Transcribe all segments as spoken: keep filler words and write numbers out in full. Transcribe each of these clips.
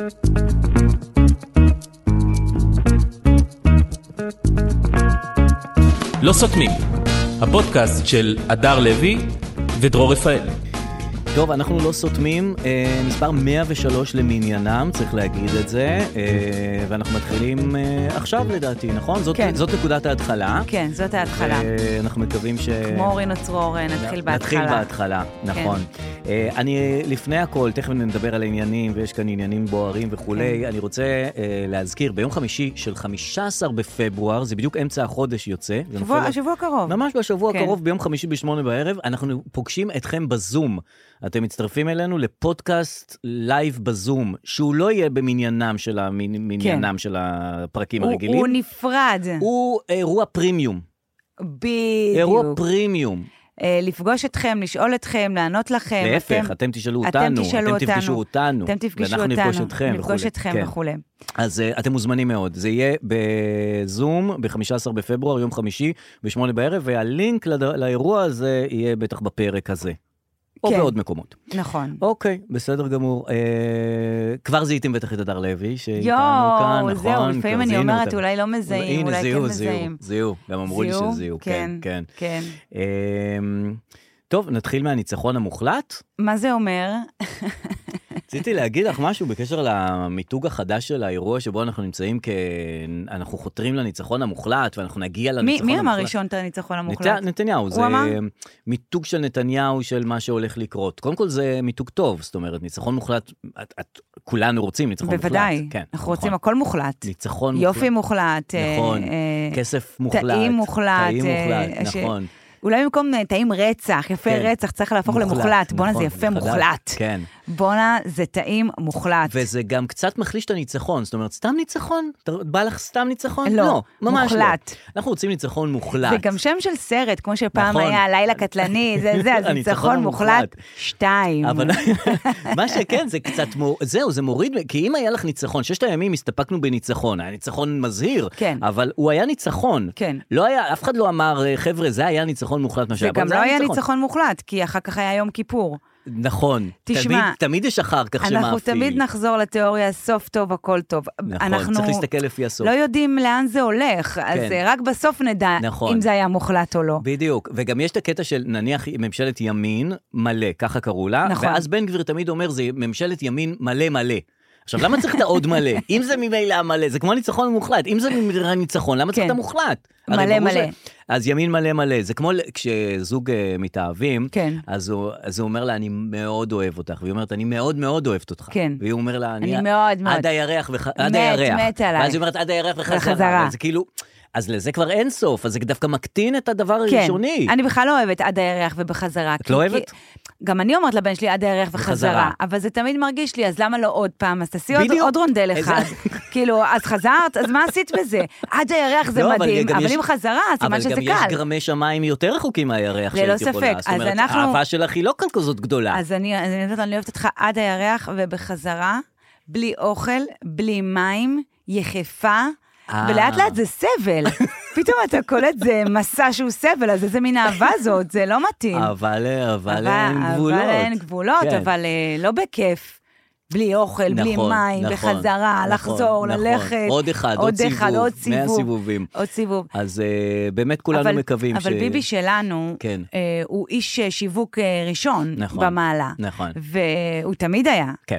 לא סותמים, הפודקאסט של אדר לוי ודרור רפאל. טוב, אנחנו לא סותמים, אה, מספר מאה ושלוש למניינם, צריך להגיד את זה, אה, ואנחנו מתחילים אה, עכשיו לדעתי, נכון? זאת, כן. זאת נקודת ההתחלה. כן, זאת ההתחלה. אה, אנחנו מקווים ש... כמו אורין וצרור, נתחיל בהתחלה. נתחיל בהתחלה, נכון. כן. אה, אני לפני הכל, תכף נדבר על העניינים, ויש כאן עניינים בוערים וכולי, כן. אני רוצה אה, להזכיר, ביום חמישי של חמישה עשר בפברואר, זה בדיוק אמצע החודש יוצא. שבוע, השבוע הקרוב. ממש בשבוע הקרוב, כן. ביום חמישי בשמונה בערב, אנחנו פוגשים אתכם בזום. אתם מצטרפים אלינו לפודקאסט לייב בזום, שהוא לא יהיה במניינם של, המניינם כן. של הפרקים הוא, הרגילים. הוא נפרד. הוא אירוע פרימיום. בדיוק. אירוע פרימיום. לפגוש אתכם, לשאול אתכם, לענות לכם. להפך, אתם, אתם תשאלו אותנו, אתם תשאלו אתם תפגשו אותנו. אתם תפגשו אותנו, אותנו, נפגוש אתכם נפגוש אתכם כן. וכו'. אז uh, אתם מוזמנים מאוד. זה יהיה בזום, ב-חמישה עשר בפברואר, יום חמישי, בשמונה בערב, והלינק לא, לאירוע הזה יהיה בטח בפרק הזה. או כן. בעוד מקומות. נכון. אוקיי, בסדר גמור. אה, כבר זיהיתם בטח את אדר לוי, שאיתנו כאן, נכון? זהו, לפעמים אני אומרת, אותם. אולי לא מזהים, הנה, אולי זיהו, כן זיהו, מזהים. זיהו, גם אמרו לי שזיהו, כן, כן. כן. אה, טוב, נתחיל מהניצחון המוחלט. מה זה אומר? רציתי להגיד לך משהו בקשר למיתוג החדש של האירוע שבו אנחנו נמצאים, כי אנחנו חותרים לניצחון המוחלט, ואנחנו נגיע לניצחון מי, המוחלט. מי אמר ראשון את הניצחון המוחלט? נתניהו. זה מיתוג של נתניהו של מה שהולך לקרות. קודם כל זה מיתוג טוב, זאת אומרת, ניצחון מוחלט, את, את, כולנו רוצים ניצחון מוחלט. בוודאי, כן, אנחנו נכון. רוצים הכל מוחלט. ניצחון מוחלט. יופי מוחלט. נכון, אה, כסף מוחלט. טעים מוחלט. טעים מוחלט, אה, נכון. ש... אולי במקום טעים רצח, יפה כן. רצח, צריך להפוך מוחלט, למוחלט. בונה נכון, זה יפה מחדש, מוחלט. כן. בונה זה טעים מוחלט. וזה גם קצת מחליש את הניצחון. זאת אומרת, סתם ניצחון? בא לך סתם ניצחון? לא, לא ממש מוחלט. לא. אנחנו רוצים ניצחון מוחלט. זה גם שם של סרט, כמו שפעם נכון. היה לילה קטלני, זה זה, אז ניצחון מוחלט, שתיים. אבל מה שכן, זה קצת, זהו, זה מוריד, כי אם היה לך ניצחון, ששת הימים הסתפקנו בניצחון, היה ניצחון מזהיר, כן. אבל הוא היה ניצחון. כן. לא היה, אף אחד לא אמר, חבר'ה, זה היה ניצחון מוחלט. זה גם לא היה ניצחון מוחלט, כי אחר כך היה יום כיפור. נכון. תשמע, תמיד, תמיד יש אחר כך שמאפיל. אנחנו תמיד נחזור לתיאוריה, סוף טוב, הכל טוב. נכון, אנחנו צריך להסתכל לפי הסוף. לא יודעים לאן זה הולך, אז כן. רק בסוף נדע נכון. אם זה היה מוחלט או לא. בדיוק, וגם יש את הקטע של נניח ממשלת ימין מלא, ככה קראו לה, נכון. ואז בן גביר תמיד אומר, זה ממשלת ימין מלא מלא. עכשיו, למה צריך את העוד מלא? אם זה ממילא המלא, זה כמו ניצחון מוחלט. אם זה ניצחון, למה צריך את המוחלט? מלא מלא. אז ימין מלא מלא. זה כמו כשזוג מתאהבים, כן. אז הוא אומר לה, אני מאוד אוהב אותך. והיא אומרת, אני מאוד מאוד אוהבת אותך. כן. והיא אומר לה, אני מאוד מאוד. עד הירח עד הירח. מת, מת עליי. ואז היא אומרת, עד הירח וחזרה. זה כאילו... אז לזה כבר אין סוף, אז זה דווקא מקטין את הדבר הראשוני. כן, אני בכלל לא אוהבת עד הירח ובחזרה. את לא אוהבת? גם אני אומרת לבן שלי עד הירח וחזרה, אבל זה תמיד מרגיש לי, אז למה לא עוד פעם? אז תעשי עוד רונדל אחד. כאילו, אז חזרת, אז מה עשית בזה? עד הירח זה מדהים, אבל אם חזרה, סימן שזה קל. אבל גם יש גרמי שמיים יותר רחוקים מהירח ללא ספק. זאת אומרת, האהבה שלך היא לא כאן כזאת גדולה. אז אני אוהבת אותך עד הירח ובחזרה, בלי אוכל, בלי מים, יחפה, ולאט לאט זה סבל. פתאום אתה קולט, זה מסע שהוא סבל, אז איזה מין אהבה זאת, זה לא מתאים. אבל, אבל אין גבולות. אבל אין גבולות, אבל לא בכיף. בלי אוכל, בלי מים, בחזרה, לחזור, ללכת. עוד אחד, עוד סיבוב, מאה סיבובים. עוד סיבוב. אז באמת כולנו מקווים ש... אבל ביבי שלנו, הוא איש שיווק ראשון במעלה. נכון. והוא תמיד היה. כן.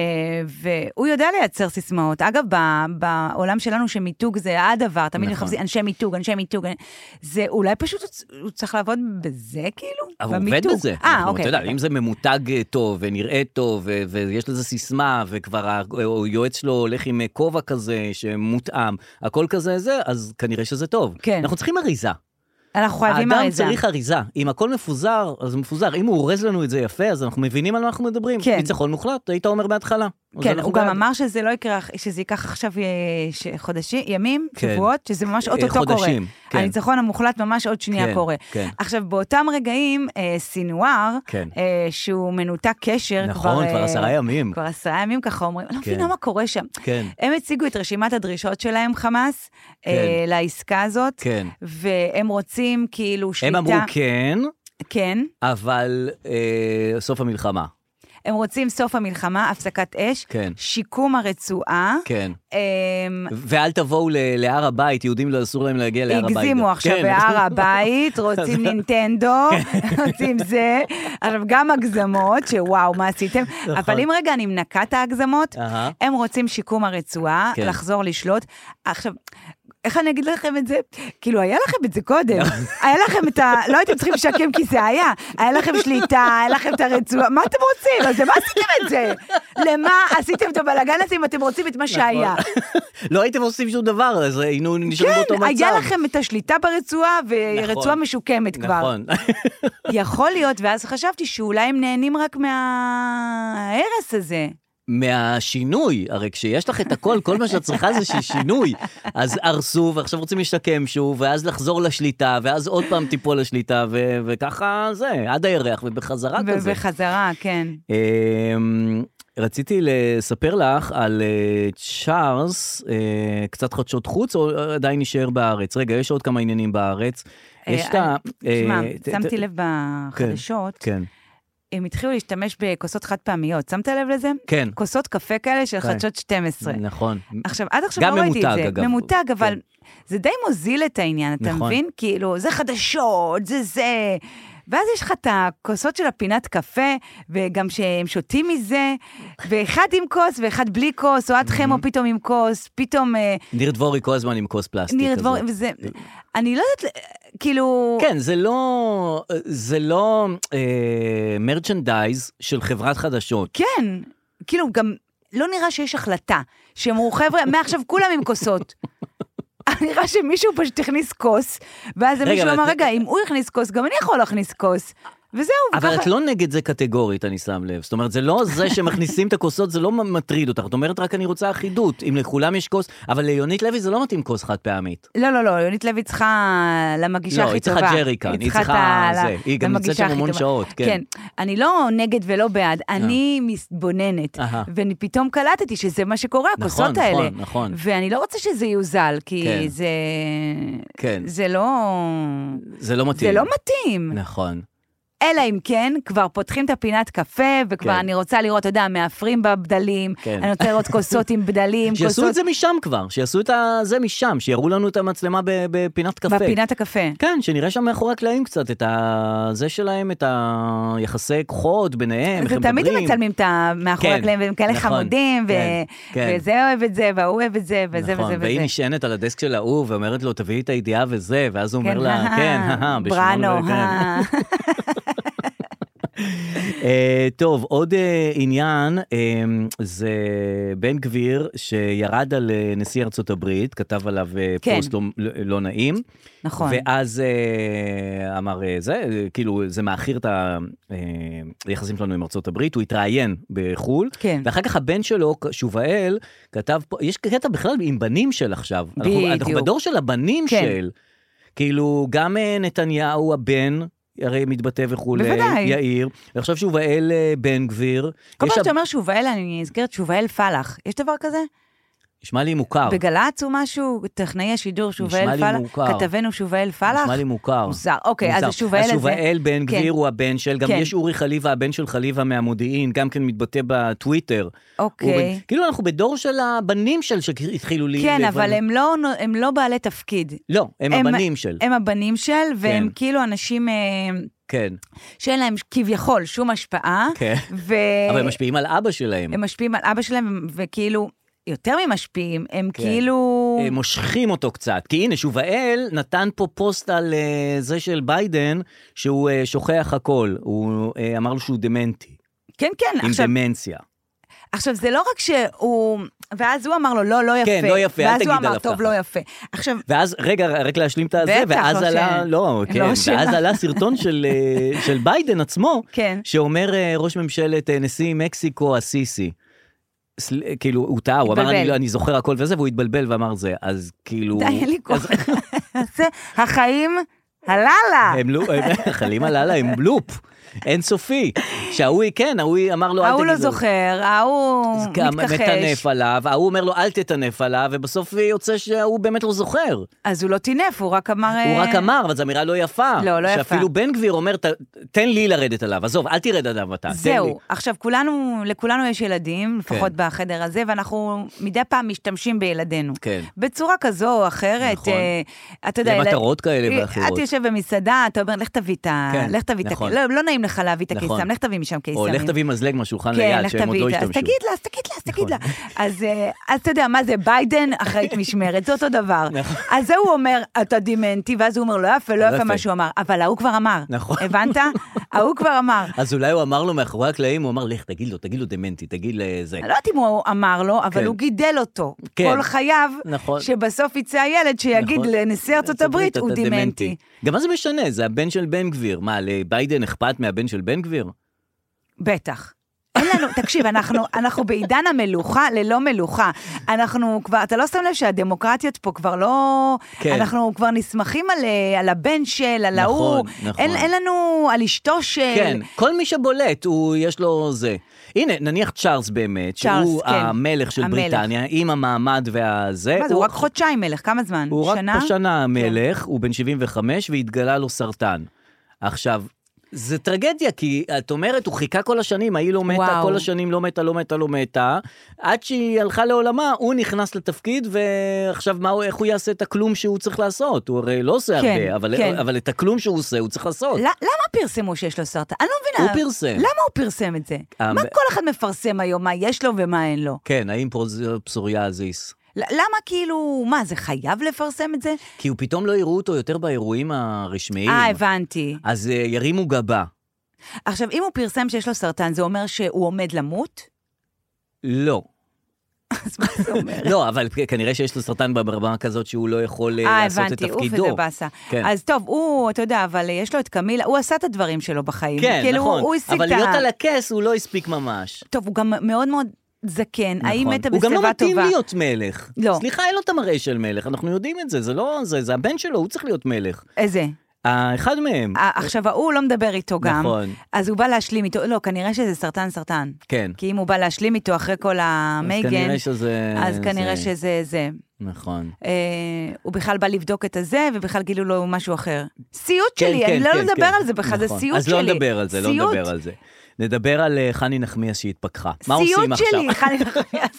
והוא יודע לייצר סיסמאות. אגב, בעולם שלנו שמיתוג זה הדבר, תמיד מחפשים אנשי מיתוג, אנשי מיתוג. זה אולי פשוט הוא צריך לעבוד בזה, כאילו? אבל הוא עובד בזה. אה, אוקיי. אתה יודע, אם זה ממותג טוב ונראה טוב, ויש לזה סיסמה, וכבר היועץ שלו הולך עם כובע כזה שמותאם, הכל כזה זה, אז כנראה שזה טוב. כן. אנחנו צריכים אריזה. אנחנו חייבים האדם אריזה. צריך אריזה. אם הכל מפוזר, אז מפוזר. אם הוא אורז לנו את זה יפה, אז אנחנו מבינים על מה אנחנו מדברים. כן. ניצחון מוחלט, היית אומר בהתחלה. כן, הוא גם אמר שזה לא יקרה, שזה ייקח עכשיו חודשים, ימים, שבועות, שזה ממש אוטוטו קורה. הניצחון המוחלט ממש עוד שנייה קורה. עכשיו, באותם רגעים, סינואר, שהוא מנותק קשר, נכון, כבר עשרה ימים. כבר עשרה ימים ככה אומרים, אני לא מבינה מה קורה שם. הם הציגו את רשימת הדרישות שלהם, חמאס, לעסקה הזאת, והם רוצים כאילו שליטה. הם אמרו כן, כן. אבל סוף המלחמה. הם רוצים סוף המלחמה, הפסקת אש, כן. שיקום הרצועה. כן. ואל תבואו להר הבית, יהודים לא אסור להם להגיע להר הבית. הגזימו עכשיו בהר הבית, רוצים נינטנדו, רוצים זה, עכשיו גם הגזמות, שוואו, מה עשיתם? אבל אם רגע אני מנקה את ההגזמות, הם רוצים שיקום הרצועה, לחזור לשלוט. עכשיו, איך אני אגיד לכם את זה? כאילו, היה לכם את זה קודם. היה לכם את ה... לא הייתם צריכים לשקם כי זה היה. היה לכם שליטה, היה לכם את הרצועה. מה אתם רוצים? אז למה עשיתם את זה? למה עשיתם את הבלגן הזה אם אתם רוצים את מה שהיה? לא הייתם עושים שום דבר, אז היינו נשארים באותו מצב. כן, היה לכם את השליטה ברצועה, ורצועה משוקמת כבר. נכון. יכול להיות, ואז חשבתי שאולי הם נהנים רק מההרס הזה. מהשינוי, הרי כשיש לך את הכל, כל מה שאת צריכה זה שינוי, אז הרסו, ועכשיו רוצים להשתקם שוב, ואז לחזור לשליטה, ואז עוד פעם טיפול לשליטה, ו- וככה זה, עד הירח, ובחזרה ו- כזה. ובחזרה, כן. רציתי לספר לך על צ'ארלס, קצת חדשות חוץ, או עדיין נשאר בארץ? רגע, יש עוד כמה עניינים בארץ. יש את ה... תשמע, שמתי לב בחדשות, כן. הם התחילו להשתמש בכוסות חד פעמיות, שמת לב לזה? כן. כוסות קפה כאלה של חדשות שתים עשרה. נכון. עכשיו, עד עכשיו לא ראיתי את זה. אגב. ממותג, אבל זה די מוזיל את העניין, אתה מבין? כאילו, זה חדשות, זה זה. ואז יש לך את הכוסות של הפינת קפה, וגם שהם שותים מזה, ואחד עם כוס, ואחד בלי כוס, או עד חמו פתאום עם כוס, פתאום... ניר דבורי כל הזמן עם כוס פלסטיק. ניר דבורי, וזה... אני לא יודעת, כאילו... כן, זה לא... זה לא מרצ'נדייז של חברת חדשות. כן, כאילו גם לא נראה שיש החלטה, שאמרו, חבר'ה, מעכשיו כולם עם כוסות. נראה שמישהו פשוט הכניס כוס, ואז מישהו אמר, רגע, אם הוא הכניס כוס, גם אני יכול להכניס כוס. וזהו. אבל את לא נגד זה קטגורית, אני שם לב. זאת אומרת, זה לא זה שמכניסים את הכוסות, זה לא מטריד אותך. זאת אומרת, רק אני רוצה אחידות. אם לכולם יש כוס, אבל ליונית לוי זה לא מתאים כוס חד פעמית. לא, לא, לא, יונית לוי צריכה למגישה הכי טובה. לא, היא צריכה ג'ריקן, היא צריכה זה. היא גם נמצאת שם המון שעות, כן. כן, אני לא נגד ולא בעד, אני מתבוננת. ואני פתאום קלטתי שזה מה שקורה, הכוסות האלה. נכון, נכון. ואני לא רוצה שזה יוזל, כי זה... זה לא... זה לא מתאים. זה לא מתאים. נכון. אלא אם כן, כבר פותחים את הפינת קפה, וכבר אני רוצה לראות, אתה יודע, מאפרים בבדלים, אני רוצה לראות כוסות עם בדלים. שיעשו את זה משם כבר, שיעשו את זה משם, שיראו לנו את המצלמה בפינת קפה. בפינת הקפה. כן, שנראה שם מאחורי הקלעים קצת, את זה שלהם, את היחסי כוחות ביניהם, איך הם מדברים. תמיד הם מצלמים את מאחורי הקלעים, והם כאלה חמודים, וזה אוהב את זה, והוא אוהב את זה, וזה וזה וזה. והיא נשענת על הדסק של ההוא, ואומרת לו, תביאי את הידיעה וזה, ואז הוא אומר לה, כן, בראנו, טוב, עוד עניין, זה בן גביר שירד על נשיא ארצות הברית, כתב עליו פוסט לא נעים. נכון. ואז אמר זה, כאילו זה מאחיר את היחסים שלנו עם ארצות הברית, הוא התראיין בחול, ואחר כך הבן שלו, שובאל, כתב, יש קטע בכלל עם בנים של עכשיו. אנחנו בדור של הבנים של, כאילו גם נתניהו הבן, הרי מתבטא וכולי, יאיר, ועכשיו שובאל בן גביר. כל פעם שאתה אומר שובאל, אני אזכרת שובאל פלח. יש דבר כזה? נשמע לי מוכר. בגלץ או משהו, טכנאי השידור שובאל פלח, כתבנו שובאל פלח? נשמע לי מוכר. מוזר, אוקיי, אז השובאל הזה. השובאל בן גביר הוא הבן של, גם יש אורי חליבה, הבן של חליבה מהמודיעין, גם כן מתבטא בטוויטר. אוקיי. כאילו אנחנו בדור של הבנים של שהתחילו לי... כן, אבל הם לא בעלי תפקיד. לא, הם הבנים של. הם הבנים של, והם כאילו אנשים... כן. שאין להם כביכול שום השפעה. כן. אבל הם משפיעים על אבא שלהם. הם משפיעים על אבא שלהם, וכאילו... יותר ממשפיעים, הם כן. כאילו... הם מושכים אותו קצת, כי הנה, שובאל נתן פה פוסט על uh, זה של ביידן, שהוא uh, שוכח הכל, הוא uh, אמר לו שהוא דמנטי. כן, כן. עם עכשיו, דמנציה. עכשיו, זה לא רק שהוא... ואז הוא אמר לו, לא, לא יפה. כן, לא יפה, אל תגיד עליו ככה. ואז הוא אמר, טוב, לא יפה. עכשיו... ואז, רגע, רק להשלים את הזה, ואז לא עלה, ש... לא, כן, לא ואז עלה סרטון של, של ביידן עצמו, כן. שאומר ראש ממשלת נשיא מקסיקו, הסיסי. כאילו, הוא טעה, הוא אמר, אני, אני זוכר הכל וזה, והוא התבלבל ואמר זה, אז כאילו... די, אין לי כוח. החיים הללה. החיים הללה הם לופ. אינסופי. שההוא, כן, ההוא אמר לו, ההוא לא זוכר, ההוא מתכחש. מטנף עליו, ההוא אומר לו, אל תטנף עליו, ובסוף יוצא שההוא באמת לא זוכר. אז הוא לא טינף, הוא רק אמר... הוא רק אמר, אבל זו אמירה לא יפה. לא, לא יפה. שאפילו בן גביר אומר, תן לי לרדת עליו, עזוב, אל תרד עליו אתה. זהו, עכשיו כולנו, לכולנו יש ילדים, לפחות בחדר הזה, ואנחנו מדי פעם משתמשים בילדינו. כן. בצורה כזו או אחרת. נכון. אתה יודע, למטרות כאלה ואחרות. את יושב במסעדה, אתה אומר, לך תביא את ה... לך תביא את ה... לא נעים לך להביא את הקיסם, לך תביא משם קיסמים. או לך תביא מזלג מהשולחן ליד, שהם עוד לא השתמשו. אז תגיד לה, אז תגיד לה, אז תגיד לה. אז אתה יודע, מה זה, ביידן אחראית משמרת, זה אותו דבר. אז הוא אומר, אתה דימנטי, ואז הוא אומר, לא יפה, לא יפה מה שהוא אמר, אבל ההוא כבר אמר. הבנת? ההוא כבר אמר. אז אולי הוא אמר לו מאחורי הקלעים, הוא אמר, לך, תגיד לו, תגיד לו דמנטי, תגיד לזה. לא יודעת אם הוא אמר לו, אבל הוא גידל אותו. כל חייו, שבסוף יצא הילד שיגיד לנשיא ארצות הברית, הוא דימנטי. גם מה זה משנה? זה הבן של בן גביר. מה, לביידן אכפת מהבן של בן גביר? בטח. אין לנו, תקשיב, אנחנו, אנחנו בעידן המלוכה, ללא מלוכה. אנחנו כבר, אתה לא שם לב שהדמוקרטיות פה כבר לא, כן. אנחנו כבר נסמכים על, על הבן של, על ההוא. נכון, נכון. אין, אין לנו על אשתו של... כן, כל מי שבולט, הוא, יש לו זה. הנה, נניח צ'ארלס באמת, צ'ארלס, שהוא כן. המלך של המלך. בריטניה, עם המעמד והזה. מה זה, הוא, הוא רק חודשיים מלך, כמה זמן? הוא שנה? רק פה שנה מלך, כן. הוא בן שבעים וחמש, והתגלה לו סרטן. עכשיו... זה טרגדיה, כי את אומרת, הוא חיכה כל השנים, היא לא מתה, וואו. כל השנים לא מתה, לא מתה, לא מתה, עד שהיא הלכה לעולמה, הוא נכנס לתפקיד, ועכשיו מה, איך הוא יעשה את הכלום שהוא צריך לעשות? הוא הרי לא עושה כן, הרבה, אבל, כן. אבל את הכלום שהוא עושה, הוא צריך לעשות. למה פרסמו שיש לו סרטן? אני לא מבינה. הוא פרסם. למה הוא פרסם את זה? מה כל אחד מפרסם היום, מה יש לו ומה אין לו? כן, האם פסוריאזיס. למה כאילו, מה, זה חייב לפרסם את זה? כי הוא פתאום לא יראו אותו יותר באירועים הרשמיים. אה, הבנתי. אז uh, ירימו גבה. עכשיו, אם הוא פרסם שיש לו סרטן, זה אומר שהוא עומד למות? לא. אז מה זה אומר? לא, אבל כנראה שיש לו סרטן ברמה כזאת שהוא לא יכול 아, לעשות הבנתי, את תפקידו. אה, הבנתי, אוף, זה בסה. כן. אז טוב, הוא, אתה יודע, אבל יש לו את קמילה, הוא עשה את הדברים שלו בחיים. כן, כאילו, נכון. הוא, הוא אבל להיות על הכס הוא לא הספיק ממש. טוב, הוא גם מאוד מאוד... זקן, נכון. האם מתה בשיבה טובה? הוא גם לא מתאים להיות מלך. לא. סליחה, אין לו את המראה של מלך, אנחנו יודעים את זה, זה לא, זה, זה הבן שלו, הוא צריך להיות מלך. איזה? האחד מהם. עכשיו, הוא לא מדבר איתו גם. נכון. אז הוא בא להשלים איתו, לא, כנראה שזה סרטן סרטן. כן. כי אם הוא בא להשלים איתו אחרי כל המייגן, אז כנראה שזה... אז כנראה זה... שזה זה. נכון. אה, הוא בכלל בא לבדוק את הזה, ובכלל גילו לו משהו אחר. סיוט כן, שלי, כן, אני כן, לא כן, לדבר כן. על זה בכלל, נכון. זה סיוט אז שלי. אז לא נדבר על זה, סיוט. לא נדבר על זה. נדבר על חני נחמיאס שהתפכחה. מה עושים עכשיו? סיוט שלי, חני נחמיאס.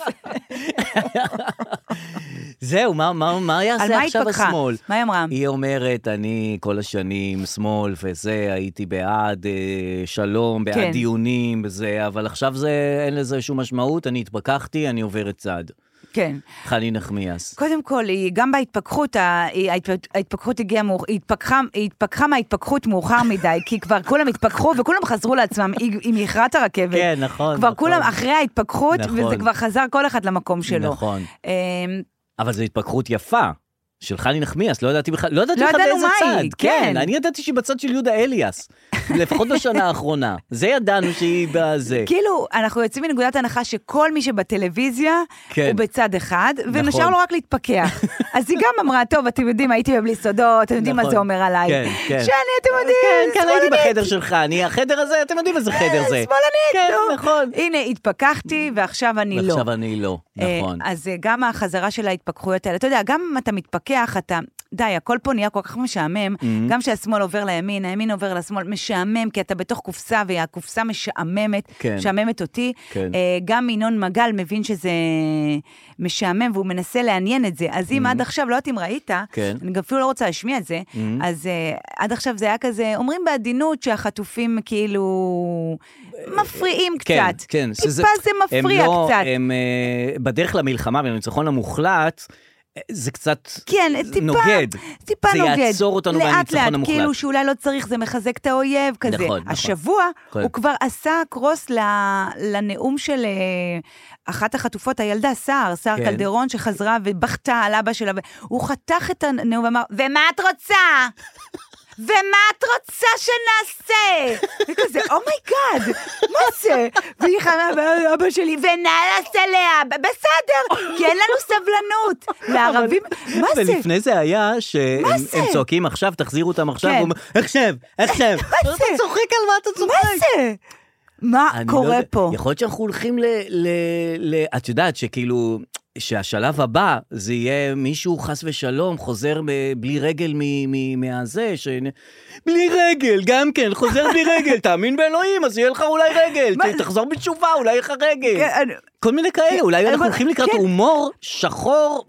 זהו, מה, מה, מה יעשה עכשיו השמאל? מה היא אמרה? היא אומרת, אני כל השנים שמאל וזה, הייתי בעד אה, שלום, בעד כן. דיונים וזה, אבל עכשיו זה, אין לזה שום משמעות, אני התפכחתי, אני עוברת צד. כן. חני נחמיאס. קודם כל, היא, גם בהתפכחות, ההתפכחות הגיעה, היא התפכחה, היא התפכחה מההתפכחות מאוחר מדי, כי כבר כולם התפכחו וכולם חזרו לעצמם, היא, היא מכרת הרכבת. כן, נכון. כבר נכון. כולם אחרי ההתפכחות, נכון. וזה כבר חזר כל אחד למקום שלו. נכון. אבל זו התפכחות יפה. של חני נחמיאס, לא ידעתי בכלל, לא ידעתי לא בכלל באיזה צד. היא, כן. כן, אני ידעתי שהיא בצד של יהודה אליאס, לפחות בשנה האחרונה. זה ידענו שהיא בזה. כאילו, אנחנו יוצאים מנקודת הנחה שכל מי שבטלוויזיה כן. הוא בצד אחד, ונשאר נכון. לו רק להתפכח. אז היא גם אמרה, טוב, אתם יודעים, הייתי בבלי סודות, אתם יודעים נכון. מה זה אומר עליי. כן, כן. שאני, אתם יודעים, כן, כן, הייתי בחדר שלך, אני, החדר הזה, אתם יודעים איזה חדר זה. שמאלנית, כן, נכון. הנה, התפכחתי, ועכשיו אני לא. ועכשיו אני לא, נכון. אז גם החזרה של ההתפכחויות האלה, אתה יודע, גם אם אתה מתפכח, אתה די, הכל פה נהיה כל כך משעמם, mm-hmm. גם שהשמאל עובר לימין, הימין עובר לשמאל, משעמם, כי אתה בתוך קופסה, והקופסה משעממת, כן. משעממת אותי. כן. Uh, גם ינון מגל מבין שזה משעמם, והוא מנסה לעניין את זה. אז אם mm-hmm. עד עכשיו, לא יודעת אם ראית, כן. אני אפילו לא רוצה להשמיע את זה, mm-hmm. אז uh, עד עכשיו זה היה כזה, אומרים בעדינות שהחטופים כאילו מפריעים כן, קצת. כן, טיפה זה, זה מפריע הם לא, קצת. הם uh, בדרך למלחמה ולניצחון המוחלט, זה קצת כן, טיפה, נוגד. טיפה זה נוגד. יעצור אותנו מהניצחון המוחלט. לאט לאט, כאילו שאולי לא צריך, זה מחזק את האויב כזה. נכון, נכון. השבוע נכון. הוא כבר עשה קרוס לנאום של אחת החטופות, הילדה סער, סער כן. קלדרון, שחזרה ובכתה על אבא שלה, הוא חתך את הנאום ואמר, ומה את רוצה? ומה את רוצה שנעשה? וכזה, אומייגאד, מה זה? והיא חמה, אבא שלי, ונעלס אליה, בסדר, כי אין לנו סבלנות. לערבים, מה זה? ולפני זה היה שהם צועקים עכשיו, תחזירו אותם עכשיו, עכשיו, עכשיו. אתה צוחק על מה אתה צוחק? מה זה? מה קורה פה? יכול להיות שאנחנו הולכים ל... את יודעת שכאילו... שהשלב הבא זה יהיה מישהו חס ושלום חוזר בלי רגל מהזה, ש... בלי רגל, גם כן, חוזר בלי רגל, תאמין באלוהים, אז יהיה לך אולי רגל, תחזור בתשובה, אולי יהיה לך רגל. כל מיני כאלה, אולי אנחנו הולכים לקראת הומור שחור,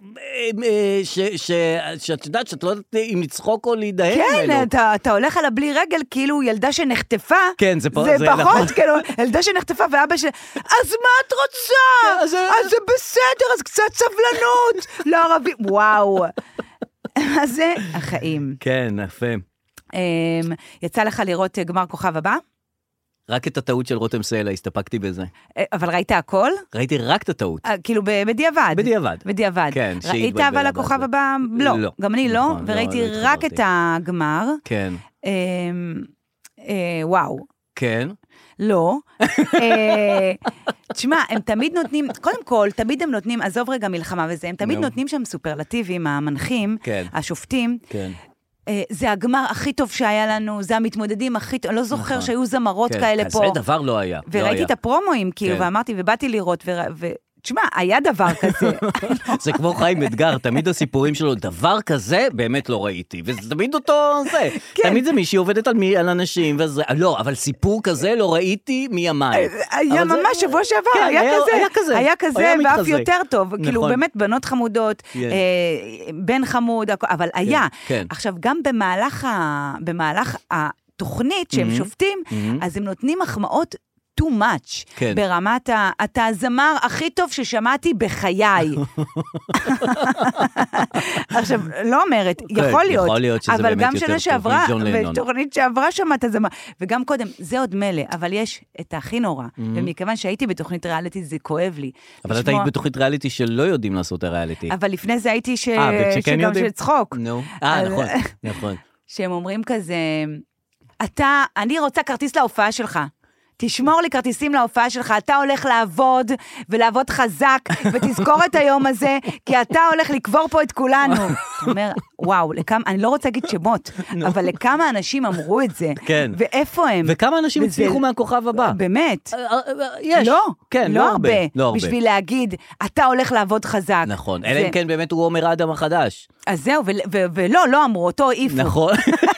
שאת יודעת שאת לא יודעת אם לצחוק או להידהר ממנו. כן, אתה הולך על הבלי רגל, כאילו ילדה שנחטפה, כן, זה פחות, כאילו, ילדה שנחטפה ואבא ש... אז מה את רוצה? אז זה בסדר, אז קצת סבלנות לערבים, וואו. אז זה החיים. כן, יפה. יצא לך לראות גמר כוכב הבא? רק את הטעות של רותם סלע, הסתפקתי בזה. אבל ראית הכל? ראיתי רק את הטעות. כאילו בדיעבד. בדיעבד. בדיעבד. כן. ראית אבל הכוכב הבא? לא. לא. גם אני לא, וראיתי רק את הגמר. כן. וואו. כן. לא. תשמע, הם תמיד נותנים, קודם כל, תמיד הם נותנים, עזוב רגע מלחמה וזה, הם תמיד נותנים שם סופרלטיבים, המנחים, השופטים. כן. זה הגמר הכי טוב שהיה לנו, זה המתמודדים הכי טוב, אני לא זוכר שהיו זמרות כאלה פה. זה דבר לא היה. וראיתי את הפרומואים, כאילו, ואמרתי, ובאתי לראות, תשמע, היה דבר כזה. זה כמו חיים אתגר, תמיד הסיפורים שלו, דבר כזה באמת לא ראיתי, וזה תמיד אותו זה. תמיד זה מישהי עובדת על אנשים, לא, אבל סיפור כזה לא ראיתי מימיי. היה ממש שבוע שעבר, היה כזה. היה כזה, ואף יותר טוב. כאילו, באמת, בנות חמודות, בן חמוד, אבל היה. עכשיו, גם במהלך התוכנית שהם שופטים, אז הם נותנים מחמאות too much, כן. ברמת ה... אתה הזמר הכי טוב ששמעתי בחיי. עכשיו, לא אומרת, יכול להיות, יכול להיות שזה אבל גם שנה שעברה, ותוכנית שעברה שמעת הזמר, וגם קודם, זה עוד מלא, אבל יש את הכי נורא, mm-hmm. ומכיוון שהייתי בתוכנית ריאליטי, זה כואב לי. אבל אתה היית בתוכנית ריאליטי שלא יודעים לעשות הריאליטי. אבל לפני זה הייתי ש... 아, שגם של צחוק. נו, אה, נכון, נכון. שהם אומרים כזה, אתה, אני רוצה כרטיס להופעה שלך. תשמור לי כרטיסים להופעה שלך, אתה הולך לעבוד, ולעבוד חזק, ותזכור את היום הזה, כי אתה הולך לקבור פה את כולנו. אתה אומר, וואו, לכמה, אני לא רוצה להגיד שמות, אבל לכמה אנשים אמרו את זה, ואיפה הם? וכמה אנשים הצליחו מהכוכב הבא? באמת. יש. לא, כן, לא הרבה, בשביל להגיד, אתה הולך לעבוד חזק. נכון, אלא אם כן באמת הוא אומר האדם החדש. אז זהו, ולא, לא אמרו, אותו איפו. נכון.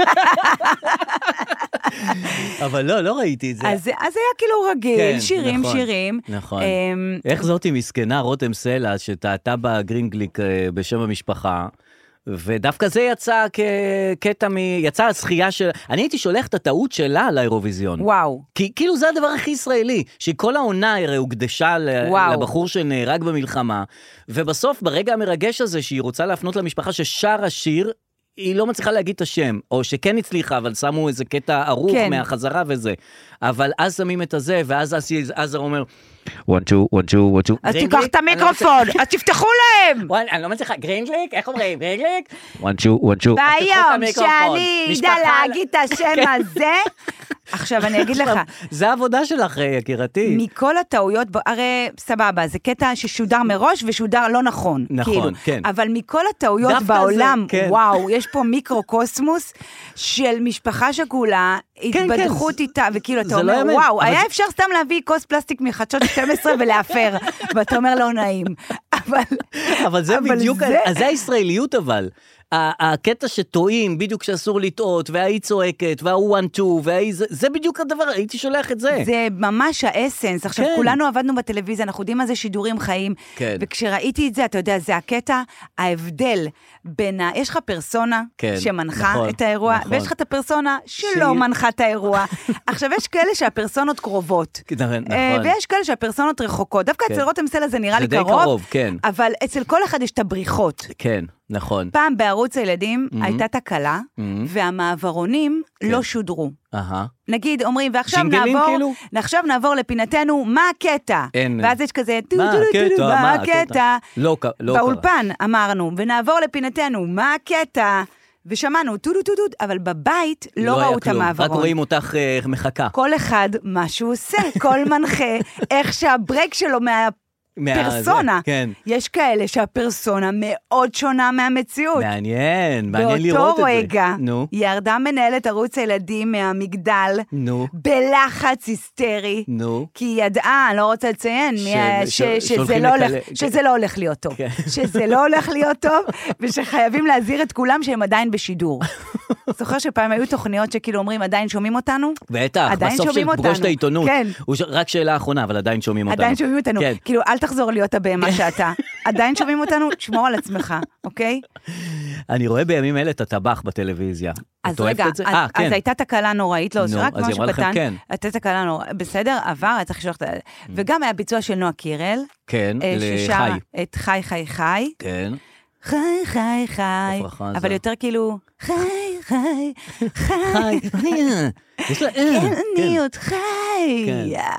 אבל לא, לא ראיתי את זה. אז, אז היה כאילו רגיל, כן, שירים, נכון, שירים. נכון. Um, איך זאתי מסכנה, רותם סלע, שטעתה בגרינגליק בשם המשפחה, ודווקא זה יצא כקטע מ... יצא השחייה של... אני הייתי שולח את הטעות שלה לאירוויזיון. וואו. כי כאילו זה הדבר הכי ישראלי, שכל העונה הרי הוקדשה לבחור שנהרג במלחמה, ובסוף, ברגע המרגש הזה, שהיא רוצה להפנות למשפחה ששר השיר, היא לא מצליחה להגיד את השם, או שכן הצליחה, אבל שמו איזה קטע ארוך כן. מהחזרה וזה. אבל אז שמים את הזה, ואז עזר אומר, one, two, one, two, one, two. אז תיקח את המיקרופון, אז תפתחו להם! אני לא מצליחה, גרינגליק? איך אומרים? גרינגליק? one, two, one, two. ביום שאני ידע להגיד את השם הזה, עכשיו אני אגיד לך. זה העבודה שלך, יקירתי. מכל הטעויות, הרי סבבה, זה קטע ששודר מראש ושודר לא נכון. נכון, כן. אבל מכל הטעויות בעולם, וואו, יש פה מיקרוקוסמוס של משפחה שכולה, התבדחות איתה, וכאילו אתה אומר, וואו, היה אפשר סתם להביא כוס פלסטיק מחדשות שתים עשרה ולאפר, ואתה אומר לא נעים. אבל זה בדיוק, זה הישראליות אבל. הקטע שטועים, בדיוק שאסור לטעות, והיא צועקת, והוא one two, זה בדיוק הדבר, הייתי שולח את זה. זה ממש האסנס. עכשיו, כולנו עבדנו בטלוויזיה, אנחנו יודעים מה זה שידורים חיים, וכשראיתי את זה, אתה יודע, זה הקטע, ההבדל בין, יש לך פרסונה שמנחה את האירוע, ויש לך את הפרסונה שלא מנחה את האירוע. עכשיו, יש כאלה שהפרסונות קרובות, ויש כאלה שהפרסונות רחוקות. דווקא אצל רותם סלע זה נראה לי קרוב, אבל אצל כל אחד יש את הבריחות. כן. נכון. פעם בערוץ הילדים mm-hmm. הייתה תקלה, mm-hmm. והמעברונים כן. לא שודרו. Uh-huh. נגיד, אומרים, ועכשיו נעבור, כאילו? עכשיו נעבור לפינתנו, מה הקטע? אין. ואז יש כזה, מה הקטע? מה, מה הקטע? לא, לא באולפן קרה. אמרנו, ונעבור לפינתנו, מה הקטע? ושמענו טודו טודו, אבל בבית לא ראו את המעברון. רק רואים אותך מחכה. כל אחד מה שהוא עושה, כל מנחה, איך שהברייק שלו מה... פרסונה. כן. יש כאלה שהפרסונה מאוד שונה מהמציאות. מעניין, מעניין לראות את זה. באותו רגע, נו. ירדה מנהלת ערוץ הילדים מהמגדל, נו. בלחץ היסטרי, נו. כי היא ידעה, אני לא רוצה לציין, ש... ש... ש... שזה, לא הולך... שזה לא הולך להיות טוב. כן. שזה לא הולך להיות טוב, ושחייבים להזהיר את כולם שהם עדיין בשידור. זוכר שפעם היו תוכניות שכאילו אומרים, עדיין שומעים אותנו? בטח, בסוף של פגוש את העיתונות. כן. רק שאלה אחרונה, אבל עדיין שומעים אותנו. עדיין שומעים אותנו. כאילו, אל תחזור להיות הבמה שאתה. עדיין שומעים אותנו, שמור על עצמך, אוקיי? אני רואה בימים אלה את הטבח בטלוויזיה. אז רגע, אז הייתה תקלה נוראית, לא, זה רק משהו קטן. הייתה תקלה נוראית, בסדר, עבר, צריך לשלוח את זה. וגם היה ביצוע של נועה קירל. כן, לחי. את חי, חי, חי. כן. חי, חי, חי. אבל יותר כאילו, חי, חי, חי. יש לה... כן, אני עוד חי.